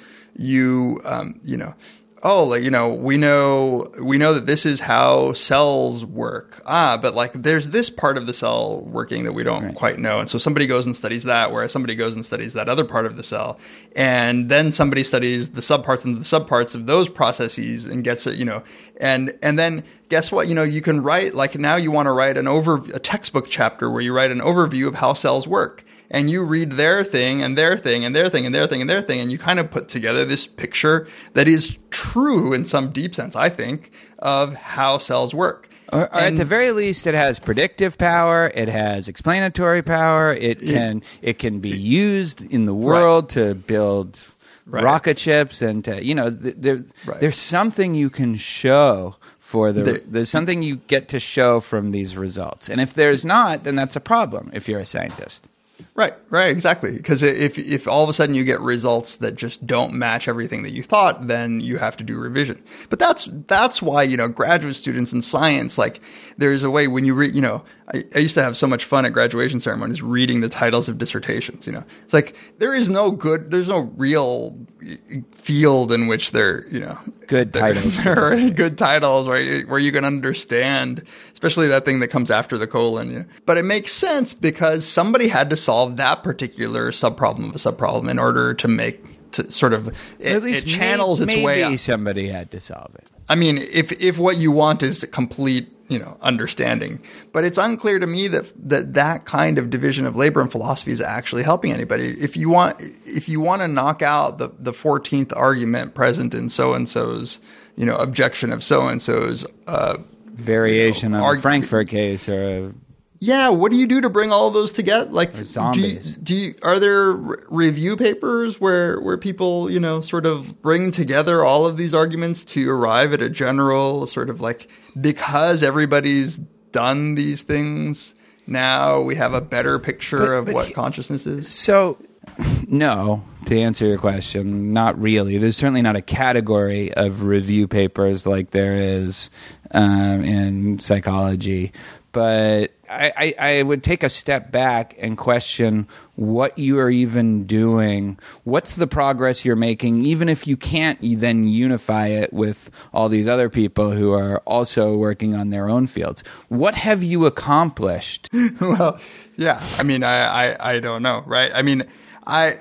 we know that this is how cells work. But there's this part of the cell working that we don't quite know. And so somebody goes and studies that, whereas somebody goes and studies that other part of the cell. And then somebody studies the subparts and the subparts of those processes and gets it, and then guess what? You can write, now you want to write a textbook chapter where you write an overview of how cells work. And you read their thing and their thing and their thing and their thing and their thing, and you kind of put together this picture that is true in some deep sense, I think, of how cells work. Or at the very least, it has predictive power. It has explanatory power. It can be used in the world to build rocket ships, and to, there's something you can show. There's something you get to show from these results, and if there's not, then that's a problem. If you're a scientist. Right, exactly. Because if all of a sudden you get results that just don't match everything that you thought, then you have to do revision. But that's why, graduate students in science, there's a way when you read, I used to have so much fun at graduation ceremonies reading the titles of dissertations, It's there's no real field in which they're, good titles. There are good titles where you can understand, especially that thing that comes after the colon. But it makes sense because somebody had to solve that particular subproblem of a subproblem in order to make it channels its way out. Maybe somebody had to solve it. If what you want is complete, understanding. But it's unclear to me that kind of division of labor in philosophy is actually helping anybody. If you want to knock out the 14th argument present in so-and-so's, objection of so-and-so's, variation on the Frankfurt case or yeah, what do you do to bring all of those together? Like zombies. Are there review papers where people, sort of bring together all of these arguments to arrive at a general sort of like, because everybody's done these things, now we have a better picture of what consciousness is? So, no, to answer your question, not really. There's certainly not a category of review papers like there is in psychology. But I would take a step back and question what you are even doing. What's the progress you're making, even if you can't then unify it with all these other people who are also working on their own fields? What have you accomplished? Well, yeah. I mean, I don't know, right? I mean, I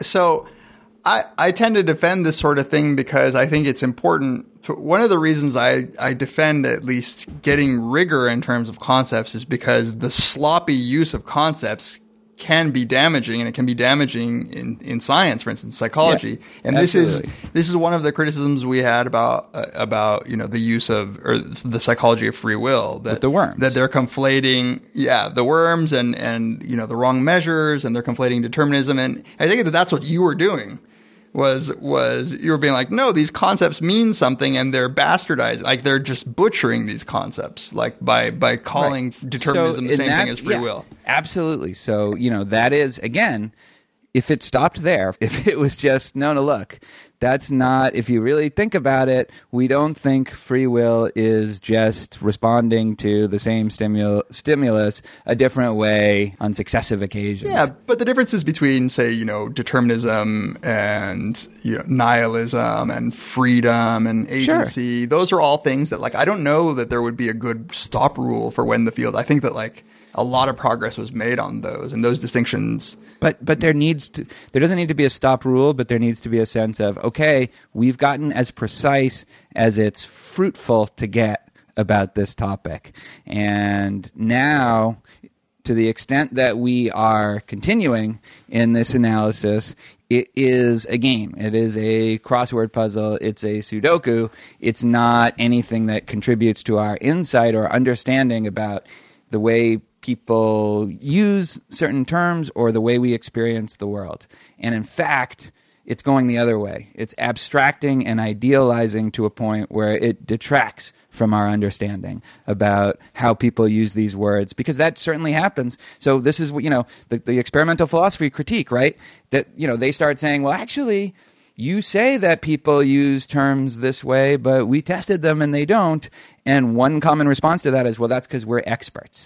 tend to defend this sort of thing because I think it's important. One of the reasons I defend at least getting rigor in terms of concepts is because the sloppy use of concepts can be damaging, and it can be damaging in science, for instance, psychology. Yeah, and absolutely. this is one of the criticisms we had about the use of or the psychology of free will, that with the worms, that they're conflating the worms and the wrong measures, and they're conflating determinism. And I think that's what you were doing. Was you were being like, no, these concepts mean something, and they're bastardized, like they're just butchering these concepts, like by calling determinism the same thing as free will. Absolutely. So that is, again, if it stopped there, if it was just no, look, that's not. If you really think about it, we don't think free will is just responding to the same stimulus a different way on successive occasions. Yeah, but the differences between, say, determinism and nihilism and freedom and agency, those are all things that, like, I don't know that there would be a good stop rule for when the field. I think that, like, a lot of progress was made on those, and those distinctions. But there doesn't need to be a stop rule, but there needs to be a sense of, okay, we've gotten as precise as it's fruitful to get about this topic. And now, to the extent that we are continuing in this analysis, it is a game. It is a crossword puzzle. It's a Sudoku. It's not anything that contributes to our insight or understanding about the way people use certain terms or the way we experience the world. And in fact, it's going the other way. It's abstracting and idealizing to a point where it detracts from our understanding about how people use these words, because that certainly happens. So this is what, the experimental philosophy critique, right? That, they start saying, well, actually, you say that people use terms this way, but we tested them and they don't. And one common response to that is, well, that's because we're experts.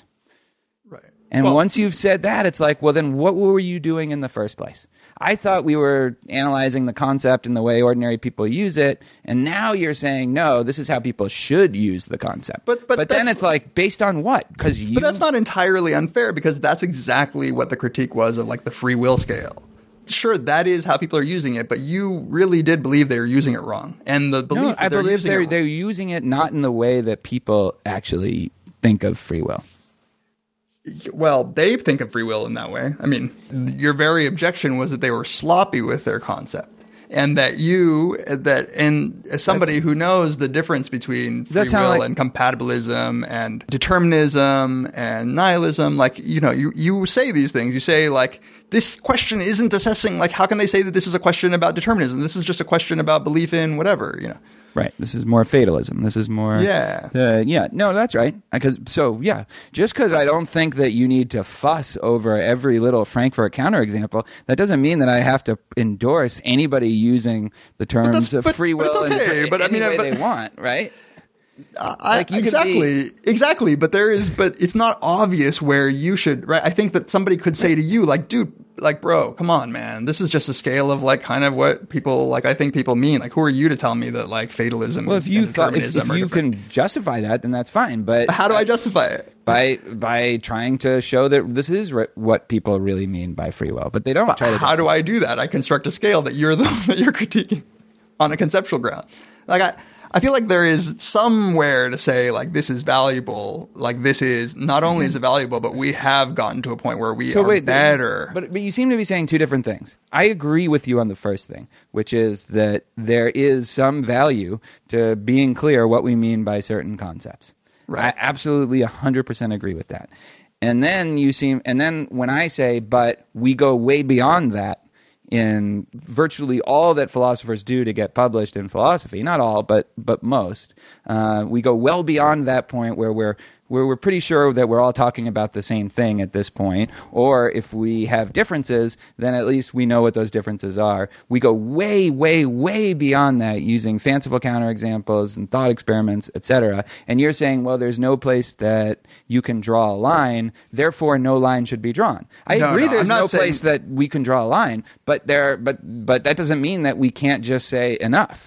And once you've said that, it's like, well, then what were you doing in the first place? I thought we were analyzing the concept and the way ordinary people use it, and now you're saying, no, this is how people should use the concept. But then it's like, based on what? But that's not entirely unfair, because that's exactly what the critique was of, like, the free will scale. Sure, that is how people are using it, but you really did believe they were using it wrong. And the belief I believe they're using it not in the way that people actually think of free will. Well, they think of free will in that way. I mean, your very objection was that they were sloppy with their concept, and that as somebody who knows the difference between free will and compatibilism and determinism and nihilism, like, you say these things. You say, like, this question isn't assessing, like, how can they say that this is a question about determinism? This is just a question about belief in whatever, Right. This is more fatalism. This is more... Yeah. No, that's right. Just because I don't think that you need to fuss over every little Frankfurt counterexample, that doesn't mean that I have to endorse anybody using the terms of free will any way they want, right? Exactly. But it's not obvious where you should, right? I think that somebody could say to you, like, dude, like, bro, come on, man. This is just a scale of, like, kind of what people, like, I think people mean. Like, who are you to tell me that, like, fatalism if you can justify that, then that's fine. But how do I justify it? By trying to show that this is what people really mean by free will, but they don't try to. How do I do that? I construct a scale that you're critiquing on a conceptual ground. Like, I feel like there is somewhere to say, like, this is valuable. Like, this is not only is it valuable, but we have gotten to a point where we are better. But you seem to be saying two different things. I agree with you on the first thing, which is that there is some value to being clear what we mean by certain concepts. Right. I absolutely 100% agree with that. And then when I say, but we go way beyond that, in virtually all that philosophers do to get published in philosophy, not all, but most, we go well beyond that point where we're pretty sure that we're all talking about the same thing at this point, or if we have differences, then at least we know what those differences are. We go way, way, way beyond that using fanciful counterexamples and thought experiments, etc. And you're saying, well, there's no place that you can draw a line, therefore no line should be drawn. I agree there's no place that we can draw a line, but that doesn't mean that we can't just say enough.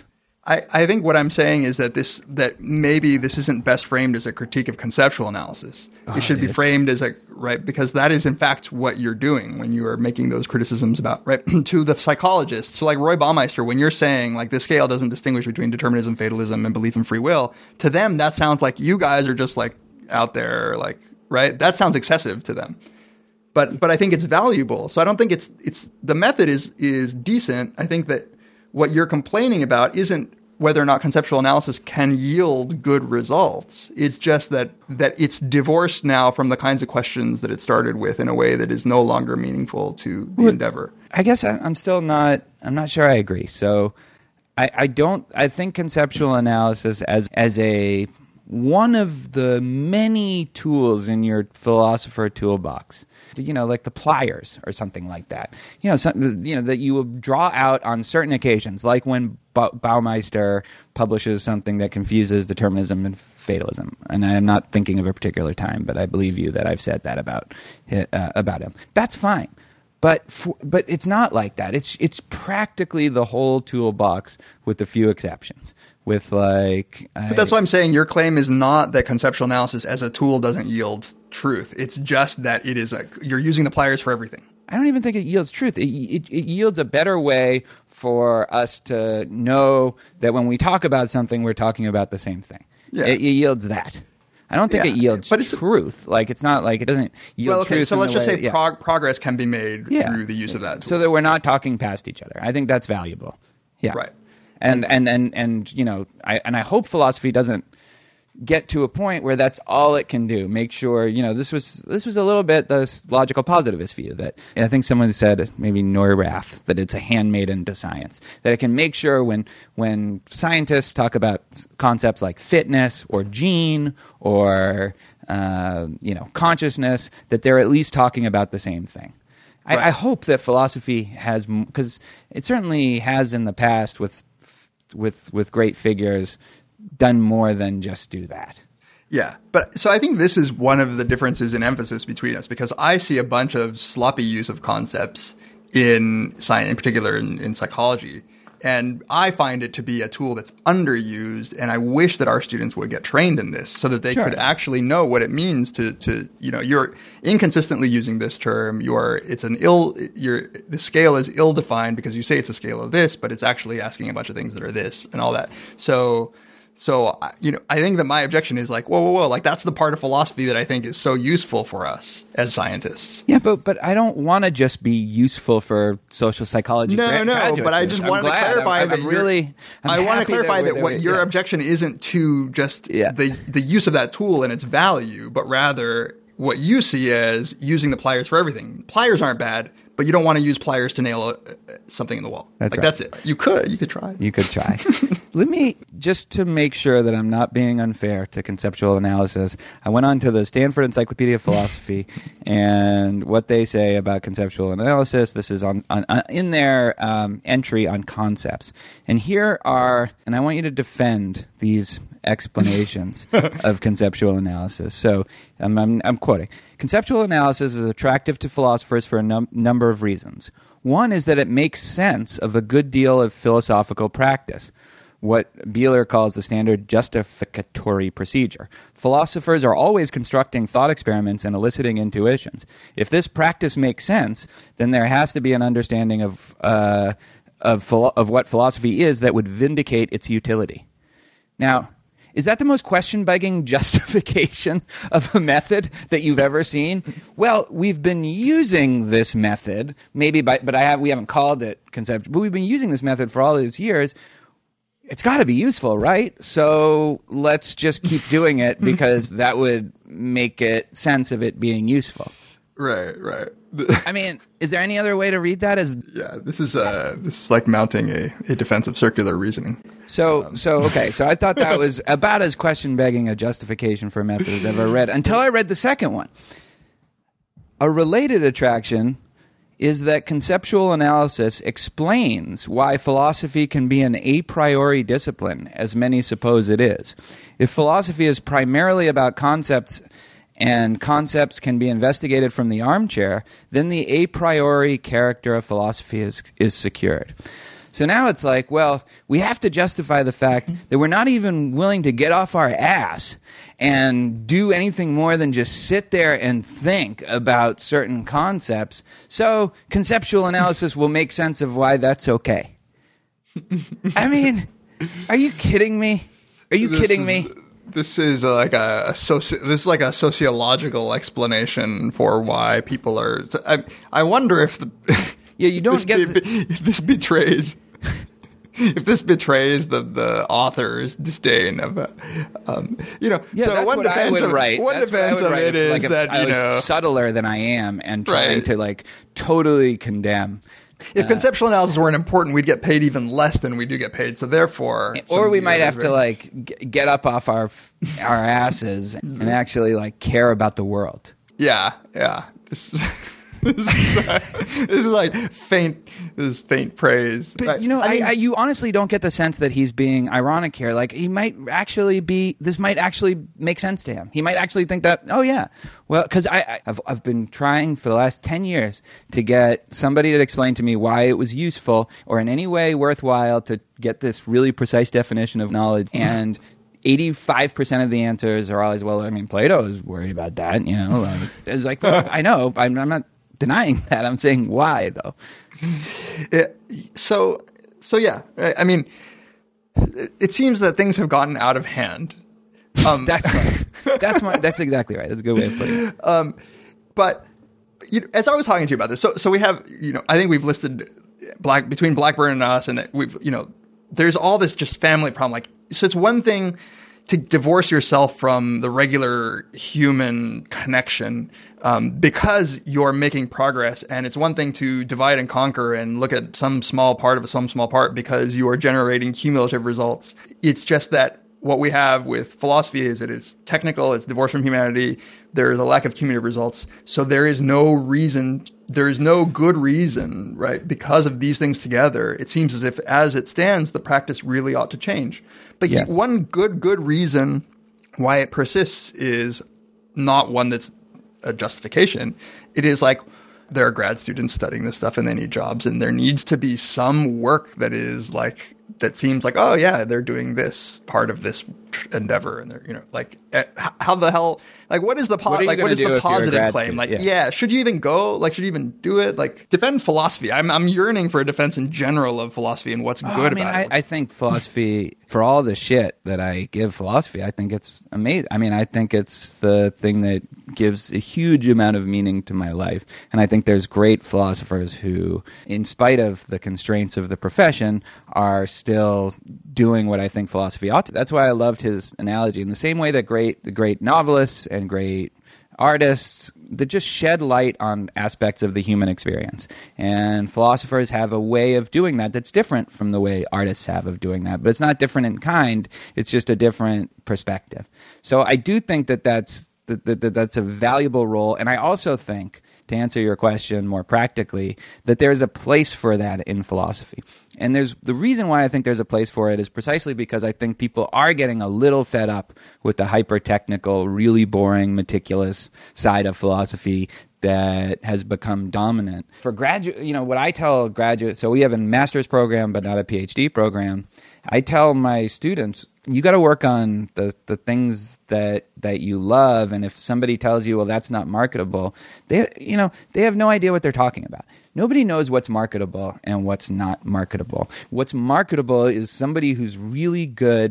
I think what I'm saying is that maybe this isn't best framed as a critique of conceptual analysis. It should be framed as because that is in fact what you're doing when you are making those criticisms about, to the psychologists. So like Roy Baumeister, when you're saying like the scale doesn't distinguish between determinism, fatalism, and belief in free will, to them that sounds like you guys are just like out there, like, right? That sounds excessive to them. But I think it's valuable. So I don't think it's the method is decent. I think that what you're complaining about isn't whether or not conceptual analysis can yield good results. It's just that it's divorced now from the kinds of questions that it started with in a way that is no longer meaningful to the endeavor. I guess I'm not sure I agree. So I think conceptual analysis as a one of the many tools in your philosopher toolbox, like the pliers or something like that, that you will draw out on certain occasions, like when Baumeister publishes something that confuses determinism and fatalism. And I am not thinking of a particular time, but I believe you that I've said that about him. That's fine. But it's not like that. It's practically the whole toolbox with a few exceptions. But that's why I'm saying your claim is not that conceptual analysis as a tool doesn't yield truth. It's just that you're using the pliers for everything. I don't even think it yields truth. It yields a better way for us to know that when we talk about something, we're talking about the same thing. Yeah. It yields that. I don't think it yields truth. Like, it's not like it doesn't yield truth. So let's just say progress can be made through the use of that tool. So that we're not talking past each other. I think that's valuable. Yeah. Right. And I hope philosophy doesn't get to a point where that's all it can do. Make sure, this was a little bit the logical positivist view that, and I think someone said, maybe Neurath, that it's a handmaiden to science, that it can make sure when scientists talk about concepts like fitness or gene or consciousness, that they're at least talking about the same thing. Right. I hope that philosophy has, because it certainly has in the past with great figures, done more than just do that. Yeah. But so I think this is one of the differences in emphasis between us, because I see a bunch of sloppy use of concepts in science, in particular in psychology. And I find it to be a tool that's underused, and I wish that our students would get trained in this so that they could actually know what it means to you're inconsistently using this term. The scale is ill-defined because you say it's a scale of this, but it's actually asking a bunch of things that are this and all that. So I think that my objection is like, whoa, like that's the part of philosophy that I think is so useful for us as scientists. Yeah, but I don't want to just be useful for social psychology. No, but I just wanted to clarify I want to clarify that what your objection isn't to just the use of that tool and its value, but rather what you see as using the pliers for everything. Pliers aren't bad, but you don't want to use pliers to nail something in the wall. That's it. You could try. You could try. Let me, just to make sure that I'm not being unfair to conceptual analysis, I went on to the Stanford Encyclopedia of Philosophy and what they say about conceptual analysis. This is in their entry on concepts. And and I want you to defend these explanations of conceptual analysis. So I'm quoting. Conceptual analysis is attractive to philosophers for a number of reasons. One is that it makes sense of a good deal of philosophical practice, what Bieler calls the standard justificatory procedure. Philosophers are always constructing thought experiments and eliciting intuitions. If this practice makes sense, then there has to be an understanding of what philosophy is that would vindicate its utility. Now, is that the most question-begging justification of a method that you've ever seen? Well, we've been using this method, we haven't called it conceptual, but we've been using this method for all these years. It's got to be useful, right? So let's just keep doing it because that would make it sense of it being useful. Right. I mean, is there any other way to read that? This is like mounting a defense of circular reasoning. So I thought that was about as question-begging a justification for a method as I've ever read, until I read the second one. A related attraction is that conceptual analysis explains why philosophy can be an a priori discipline, as many suppose it is. If philosophy is primarily about concepts, and concepts can be investigated from the armchair, then the a priori character of philosophy is secured. So now it's like, well, we have to justify the fact that we're not even willing to get off our ass and do anything more than just sit there and think about certain concepts. So conceptual analysis will make sense of why that's okay. I mean, are you kidding me? Are you kidding me? This is like a sociological explanation for why people are. I wonder if you don't if this betrays. If this betrays the author's disdain of, Yeah, so that's one what I would write. One defense of it is that I was subtler than I am and trying to like totally condemn. If conceptual analysis weren't important, we'd get paid even less than we do get paid. So therefore, or we might have to like get up off our asses and actually like care about the world. Yeah. This is like faint praise. But you honestly don't get the sense that he's being ironic here. Like this might actually make sense to him. He might actually think that, oh yeah, well, because I've been trying for the last 10 years to get somebody to explain to me why it was useful or in any way worthwhile to get this really precise definition of knowledge, and 85% of the answers are always, well, I mean, Plato is worried about that, It's like, well, I know, I'm not denying that. I'm saying why, though. So yeah. I mean, it seems that things have gotten out of hand. That's right. That's exactly right. That's a good way of putting it. But as I was talking to you about this, so we have, I think we've listed between Blackburn and us, and we've, there's all this just family problem. Like, so it's one thing to divorce yourself from the regular human connection because you're making progress, and it's one thing to divide and conquer and look at some small part of some small part because you are generating cumulative results. It's just that what we have with philosophy is that it's technical, it's divorced from humanity, there is a lack of cumulative results. So there is no good reason, right? Because of these things together, it seems as if as it stands, the practice really ought to change. But yes. One good reason why it persists is not one that's a justification. It is like there are grad students studying this stuff and they need jobs, and there needs to be some work that is like, that seems like, oh yeah, they're doing this part of this endeavor, and they're, like, how the hell, like, what is the what is the positive claim? Like, yeah, should you even go? Like, should you even do it? Like, defend philosophy. I'm yearning for a defense in general of philosophy and what's good about it. I think philosophy, for all the shit that I give philosophy, I think it's amazing. I mean, I think it's the thing that gives a huge amount of meaning to my life, and I think there's great philosophers who, in spite of the constraints of the profession, are still doing what I think philosophy ought to. That's why I loved his analogy. In the same way that the great novelists and great artists that just shed light on aspects of the human experience. And philosophers have a way of doing that that's different from the way artists have of doing that. But it's not different in kind. It's just a different perspective. So I do think that's a valuable role. And I also think, to answer your question more practically, that there's a place for that in philosophy. And the reason why I think there's a place for it is precisely because I think people are getting a little fed up with the hyper-technical, really boring, meticulous side of philosophy that has become dominant. For graduate, what I tell graduates, so we have a master's program but not a PhD program, I tell my students, you got to work on the things that you love, and if somebody tells you, well, that's not marketable, they have no idea what they're talking about. Nobody knows what's marketable and what's not marketable. What's marketable is somebody who's really good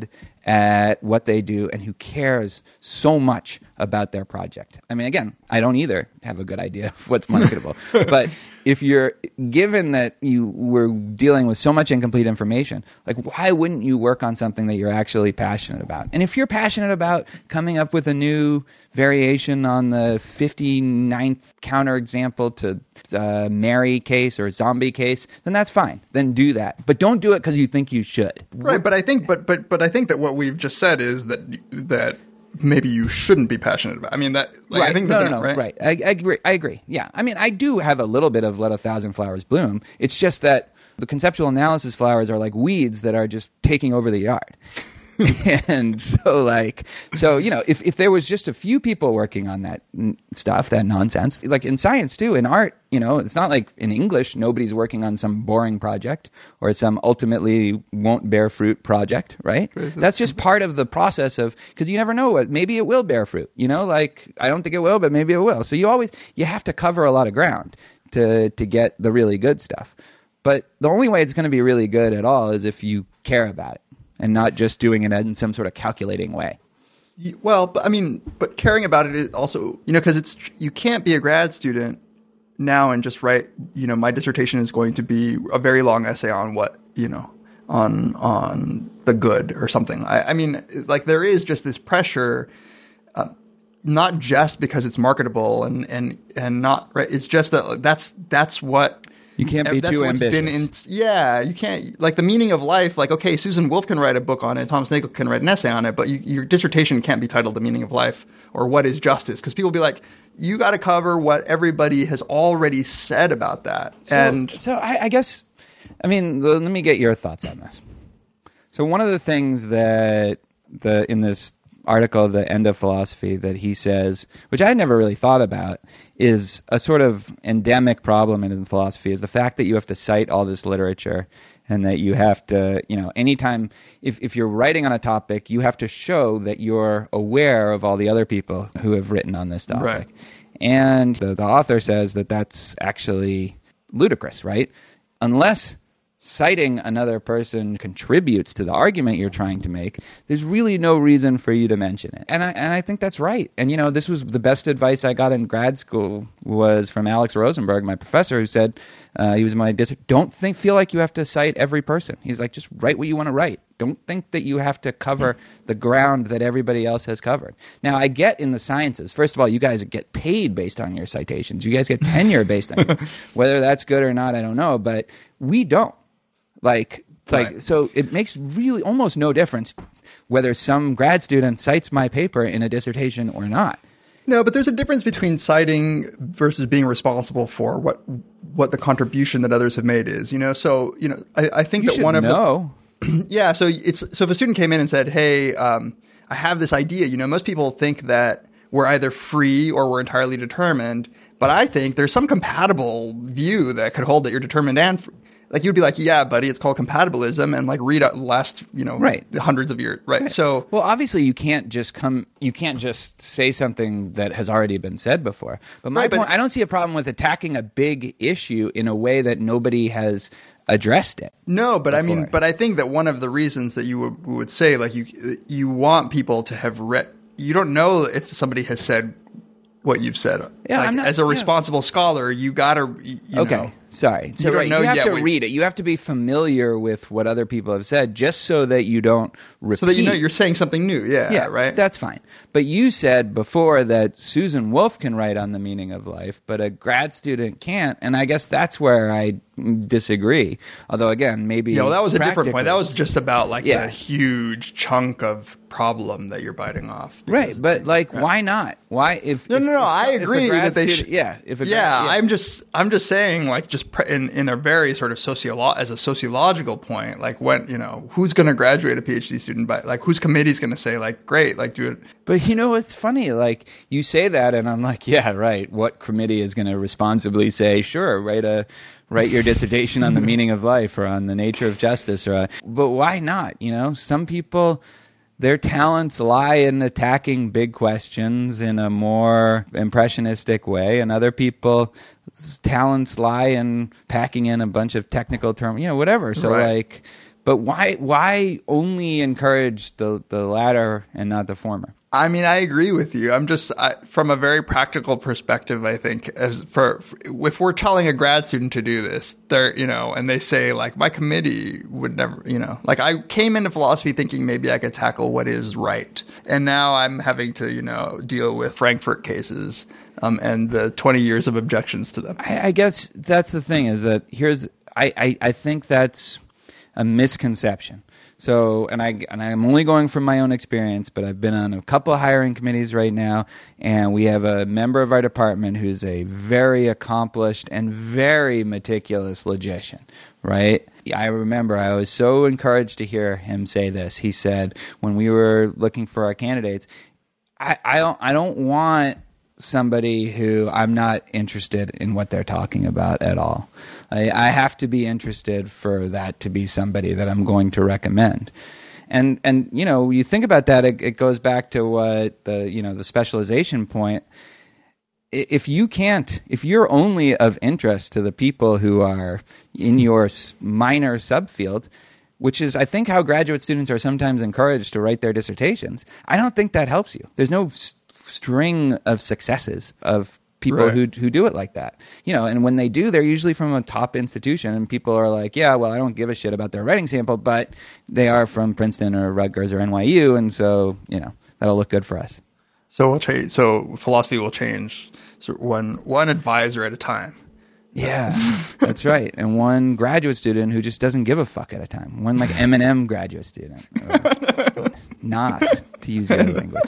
at what they do and who cares so much about their project. I mean, again, I don't either have a good idea of what's marketable. But if you're given that you were dealing with so much incomplete information, like why wouldn't you work on something that you're actually passionate about? And if you're passionate about coming up with a new variation on the 59th counterexample to Mary case or zombie case, then that's fine. Then do that. But don't do it because you think you should. Right, but I think but I think that what we've just said is that maybe you shouldn't be passionate about. I mean that. Like, Right. I think No, right? right. I agree. Yeah. I mean, I do have a little bit of let a thousand flowers bloom. It's just that the conceptual analysis flowers are like weeds that are just taking over the yard. And so you know, if there was just a few people working on that stuff, that nonsense, like in science too, in art, you know, it's not like in English nobody's working on some boring project or some ultimately won't bear fruit project, right? That's just part of the process of, because you never know what, maybe it will bear fruit, you know, like I don't think it will, but maybe it will. So you have to cover a lot of ground to get the really good stuff. But the only way it's going to be really good at all is if you care about it. And not just doing it in some sort of calculating way. Well, but caring about it is also, you know, because you can't be a grad student now and just write, you know, my dissertation is going to be a very long essay on what, you know, on the good or something. I mean, like there is just this pressure, not just because it's marketable and not right. It's just that that's what. You can't be too ambitious. You can't, like the meaning of life, like, okay, Susan Wolf can write a book on it, Thomas Nagel can write an essay on it, but your dissertation can't be titled The Meaning of Life or What is Justice? Because people will be like, you got to cover what everybody has already said about that. So I guess, I mean, let me get your thoughts on this. So one of the things that in this article, The End of Philosophy, that he says, which I had never really thought about, is a sort of endemic problem in philosophy, is the fact that you have to cite all this literature and that you have to, you know, anytime, if you're writing on a topic, you have to show that you're aware of all the other people who have written on this topic. Right. And the author says that that's actually ludicrous, right? Unless citing another person contributes to the argument you're trying to make, there's really no reason for you to mention it. And I think that's right. And, you know, this was the best advice I got in grad school was from Alex Rosenberg, my professor, who said, he was my don't feel like you have to cite every person. He's like, just write what you want to write. Don't think that you have to cover the ground that everybody else has covered. Now, I get in the sciences, first of all, you guys get paid based on your citations. You guys get tenure based on it. Whether that's good or not, I don't know. But we don't. Right. So it makes really almost no difference whether some grad student cites my paper in a dissertation or not. No, but there's a difference between citing versus being responsible for what the contribution that others have made is, you know? So, you know, I think You that should one of know. yeah. So if a student came in and said, hey, I have this idea, you know, most people think that we're either free or we're entirely determined, but I think there's some compatible view that could hold that you're determined and free. Like you'd be like, yeah, buddy, it's called compatibilism, and like read out the last, you know, hundreds of years, right? So, well, obviously, you can't just say something that has already been said before. But my point, I don't see a problem with attacking a big issue in a way that nobody has addressed it. No, but before. But I think that one of the reasons that you would say, like, you want people to have read. You don't know if somebody has said what you've said. Yeah, like, I'm not, as a responsible scholar, you gotta. Okay, sorry. So you have to read it. You have to be familiar with what other people have said, just so that you don't repeat. So that you know you're saying something new. Yeah, right. That's fine. But you said before that Susan Wolf can write on the meaning of life, but a grad student can't, and I guess that's where I disagree. Although again, maybe that was a different point. That was just about like the huge chunk of problem that you're biting off. Right, but like, why not? Why if no, I agree that they should. I'm just saying, like, just in a very sort of as a sociological point, like, when, you know, who's going to graduate a PhD student by, like, whose committee is going to say, like, great, like, do it. But you know, it's funny, like, you say that and I'm like, yeah, right. What committee is going to responsibly say, sure, write your dissertation on the meaning of life or on the nature of justice, but why not? You know, some people, their talents lie in attacking big questions in a more impressionistic way, and other people's talents lie in packing in a bunch of technical terms, you know, whatever. So, like, But why only encourage the latter and not the former? I mean, I agree with you. I'm just from a very practical perspective. I think if we're telling a grad student to do this, and they say like my committee would never, like I came into philosophy thinking maybe I could tackle what is right, and now I'm having to deal with Frankfurt cases and the 20 years of objections to them. I guess that's the thing is that I think that's a misconception. So, and I'm only going from my own experience, but I've been on a couple of hiring committees right now, and we have a member of our department who's a very accomplished and very meticulous logician, right? I remember I was so encouraged to hear him say this. He said, when we were looking for our candidates, I don't want somebody who I'm not interested in what they're talking about at all. I have to be interested for that to be somebody that I'm going to recommend. And you think about that, it goes back to what the specialization point. If you're only of interest to the people who are in your minor subfield, which is, I think, how graduate students are sometimes encouraged to write their dissertations, I don't think that helps you. There's no string of successes of people who do it like that. And when they do, they're usually from a top institution, and people are like, yeah, well, I don't give a shit about their writing sample, but they are from Princeton or Rutgers or NYU, and so, that'll look good for us. So we'll change. So philosophy will change one advisor at a time. Yeah, that's right. And one graduate student who just doesn't give a fuck at a time. One like Eminem graduate student. Or Nas, to use your language.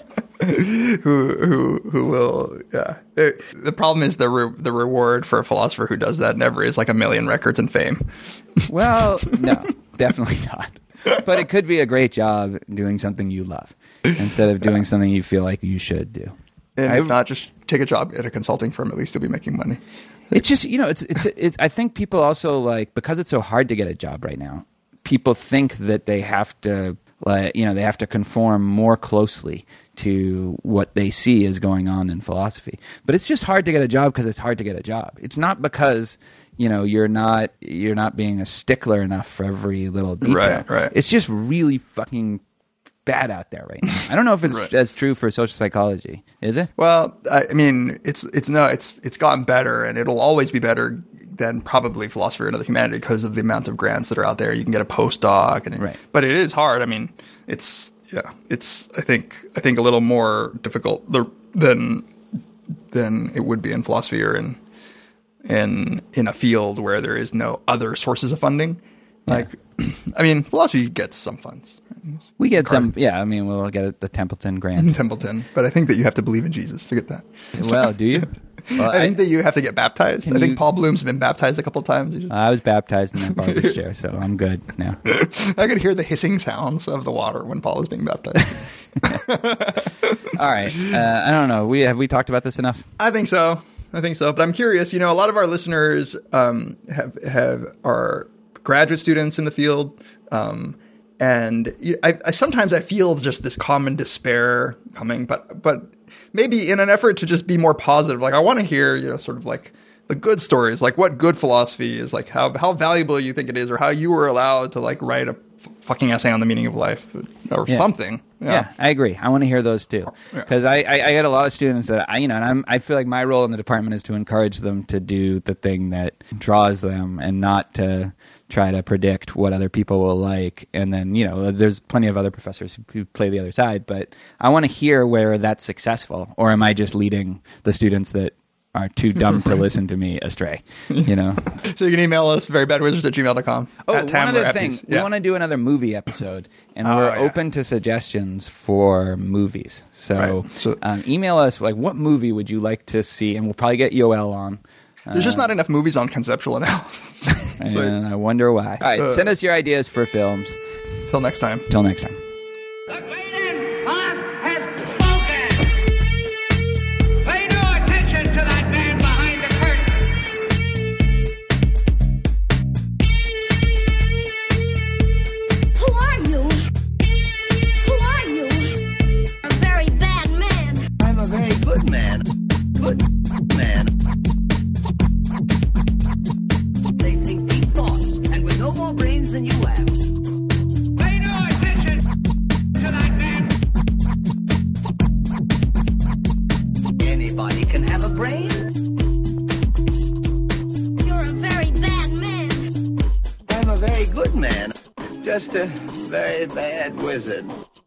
Who will, yeah. The problem is the reward for a philosopher who does that never is like 1 million records and fame. Well, no, definitely not. But it could be a great job doing something you love instead of doing something you feel like you should do. And if not, just take a job at a consulting firm. At least you'll be making money. It's just, it's. I think people also because it's so hard to get a job right now, people think that they have to, they have to conform more closely to what they see is going on in philosophy. But it's just hard to get a job because it's hard to get a job. It's not because, you're not being a stickler enough for every little detail. Right. It's just really fucking bad out there right now. I don't know if it's as true for social psychology. Is it? Well, I mean, it's gotten better, and it'll always be better than probably philosophy or another humanity because of the amount of grants that are out there. You can get a postdoc, but it is hard. I mean, it's I think a little more difficult than it would be in philosophy or in a field where there is no other sources of funding. I mean, philosophy gets some funds. We get some, I mean, we'll get the Templeton grant. Templeton, but I think that you have to believe in Jesus to get that. Well, do you? Well, I think that you have to get baptized. I think Paul Bloom's been baptized a couple of times. I was baptized in that barber's chair, so I'm good now. I could hear the hissing sounds of the water when Paul was being baptized. All right. I don't know. Have we talked about this enough? I think so. But I'm curious. A lot of our listeners are graduate students in the field. And I sometimes I feel just this common despair coming, but maybe in an effort to just be more positive, like I want to hear, sort of like the good stories, like what good philosophy is, like how valuable you think it is, or how you were allowed to like write a fucking essay on the meaning of life or something. Yeah, I agree. I want to hear those too, because I get a lot of students that I feel like my role in the department is to encourage them to do the thing that draws them and not to try to predict what other people will like. And then, there's plenty of other professors who play the other side, but I want to hear where that's successful, or am I just leading the students that are too dumb to listen to me astray, So you can email us verybadwizards@gmail.com. Oh, one other thing. We want to do another movie episode, and we're open to suggestions for movies. So, email us, like, what movie would you like to see? And we'll probably get Yoel on. There's just not enough movies on conceptual analysis. And I wonder why. All right, send us your ideas for films. Till next time. The Great Boss has spoken. Pay no attention to that man behind the curtain. Who are you? A very bad man. I'm a very good man. Good man. They think deep thoughts, and with no more brains than you have. good man, just a very bad wizard.